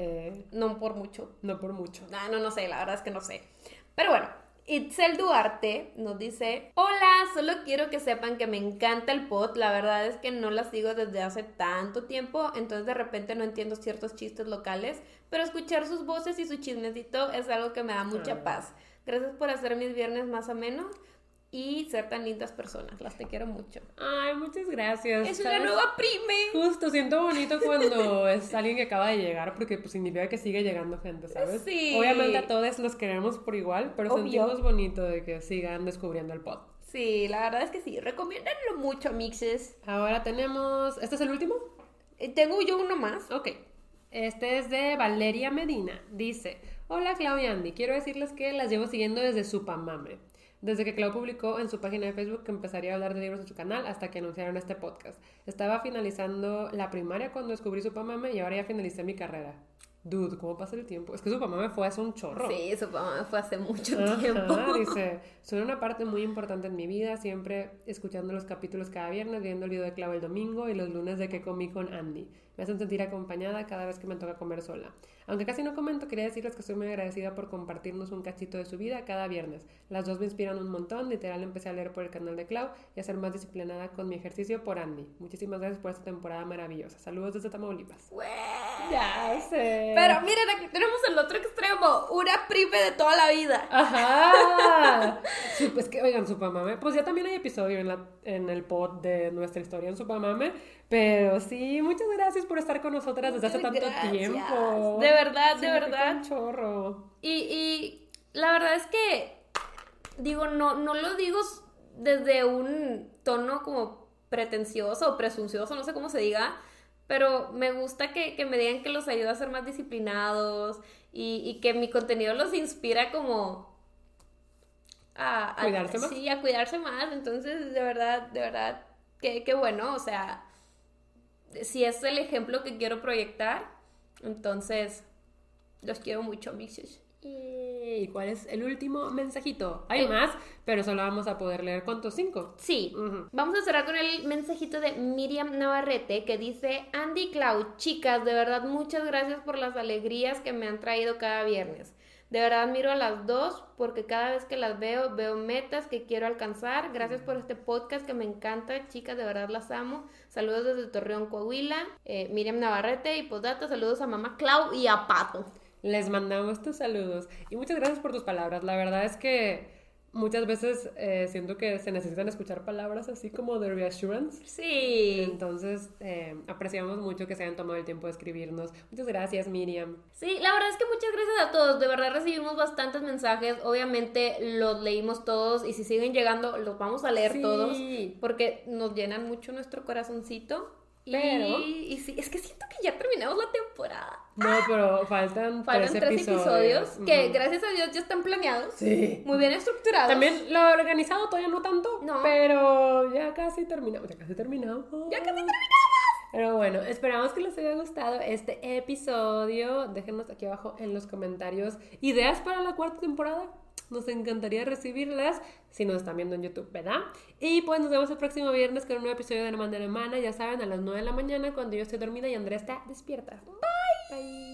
no por mucho. No por mucho. Ah, no, no sé, la verdad es que no sé. Pero bueno, Itzel Duarte nos dice: hola, solo quiero que sepan que me encanta el pod. La verdad es que no la sigo desde hace tanto tiempo, entonces de repente no entiendo ciertos chistes locales, pero escuchar sus voces y su chismecito es algo que me da mucha Ah. paz. Gracias por hacer mis viernes más amenos y ser tan lindas personas. Las te quiero mucho. Ay, muchas gracias. Es una ¿Sabes? nueva prime. Justo, siento bonito cuando es alguien que acaba de llegar, porque pues significa que sigue llegando gente, ¿sabes? Sí. Obviamente a todos los queremos por igual, pero Obvio. sentimos bonito de que sigan descubriendo el pod. Sí, la verdad es que sí. Recomiéndenlo mucho, mixes. Ahora tenemos... ¿Este es el último? Eh, Tengo yo uno más. Ok. Este es de Valeria Medina. Dice: hola Clau y Andy, quiero decirles que las llevo siguiendo desde Supamame. Desde que Clau publicó en su página de Facebook que empezaría a hablar de libros en su canal hasta que anunciaron este podcast. Estaba finalizando la primaria cuando descubrí Supamame y ahora ya finalicé mi carrera. Dude, ¿cómo pasa el tiempo? Es que Supamame fue hace un chorro. Sí, su mamá fue hace mucho Ajá, tiempo. dice: son una parte muy importante en mi vida, siempre escuchando los capítulos cada viernes, viendo el video de Clau el domingo y los lunes de que comí con Andy. Me hacen sentir acompañada cada vez que me toca comer sola. Aunque casi no comento, quería decirles que estoy muy agradecida por compartirnos un cachito de su vida cada viernes. Las dos me inspiran un montón, literal empecé a leer por el canal de Clau y a ser más disciplinada con mi ejercicio por Andy. Muchísimas gracias por esta temporada maravillosa. Saludos desde Tamaulipas. Güey. Ya sé. Pero miren, aquí tenemos el otro extremo. Una prime de toda la vida. Ajá. Sí, pues que, oigan, Supamame, pues ya también hay episodio en, la, en el pod de nuestra historia en Supamame, pero sí, muchas gracias por estar con nosotras desde hace tanto Gracias. tiempo. De verdad, de Significa verdad. un chorro. Y, y la verdad es que, digo, no, no lo digo desde un tono como pretencioso o presuncioso, no sé cómo se diga, pero me gusta que, que me digan que los ayuda a ser más disciplinados y, y que mi contenido los inspira como a, a ¿Cuidarse más? Sí, a cuidarse más. Entonces, de verdad, de verdad, qué, qué bueno, o sea, si es el ejemplo que quiero proyectar, entonces los quiero mucho, mixes. ¿Y cuál es el último mensajito? Hay Eh. más, pero solo vamos a poder leer, ¿cuántos? ¿Cinco? Sí, Ujú. vamos a cerrar con el mensajito de Miriam Navarrete que dice: Andy y Clau, chicas, de verdad muchas gracias por las alegrías que me han traído cada viernes. De verdad miro a las dos porque cada vez que las veo, veo metas que quiero alcanzar. Gracias por este podcast que me encanta, chicas, de verdad las amo. Saludos desde Torreón, Coahuila. Eh, Miriam Navarrete y postdata, saludos a mamá Clau y a Pato. Les mandamos tus saludos y muchas gracias por tus palabras. La verdad es que muchas veces eh, siento que se necesitan escuchar palabras así como de reassurance. Sí. Entonces, eh, apreciamos mucho que se hayan tomado el tiempo de escribirnos. Muchas gracias, Miriam. Sí, la verdad es que muchas gracias a todos. De verdad recibimos bastantes mensajes. Obviamente los leímos todos y si siguen llegando los vamos a leer Sí. todos porque nos llenan mucho nuestro corazoncito. Pero- Y, y sí, es que siento que ya terminamos la temporada. No, pero faltan, Faltan tres, tres episodios, episodios. que Ujú. gracias a Dios ya están planeados. Sí. Muy bien estructurados. También lo organizado todavía no tanto, No. pero ya casi terminamos, ya casi terminamos. Ya casi terminamos. Pero bueno, esperamos que les haya gustado este episodio. Déjenos aquí abajo en los comentarios ideas para la cuarta temporada. Nos encantaría recibirlas si nos están viendo en YouTube, ¿verdad? Y pues nos vemos el próximo viernes con un nuevo episodio de Hermana de Hermana. Ya saben, a las nueve de la mañana cuando yo estoy dormida y Andrea está despierta. Bye. Bye.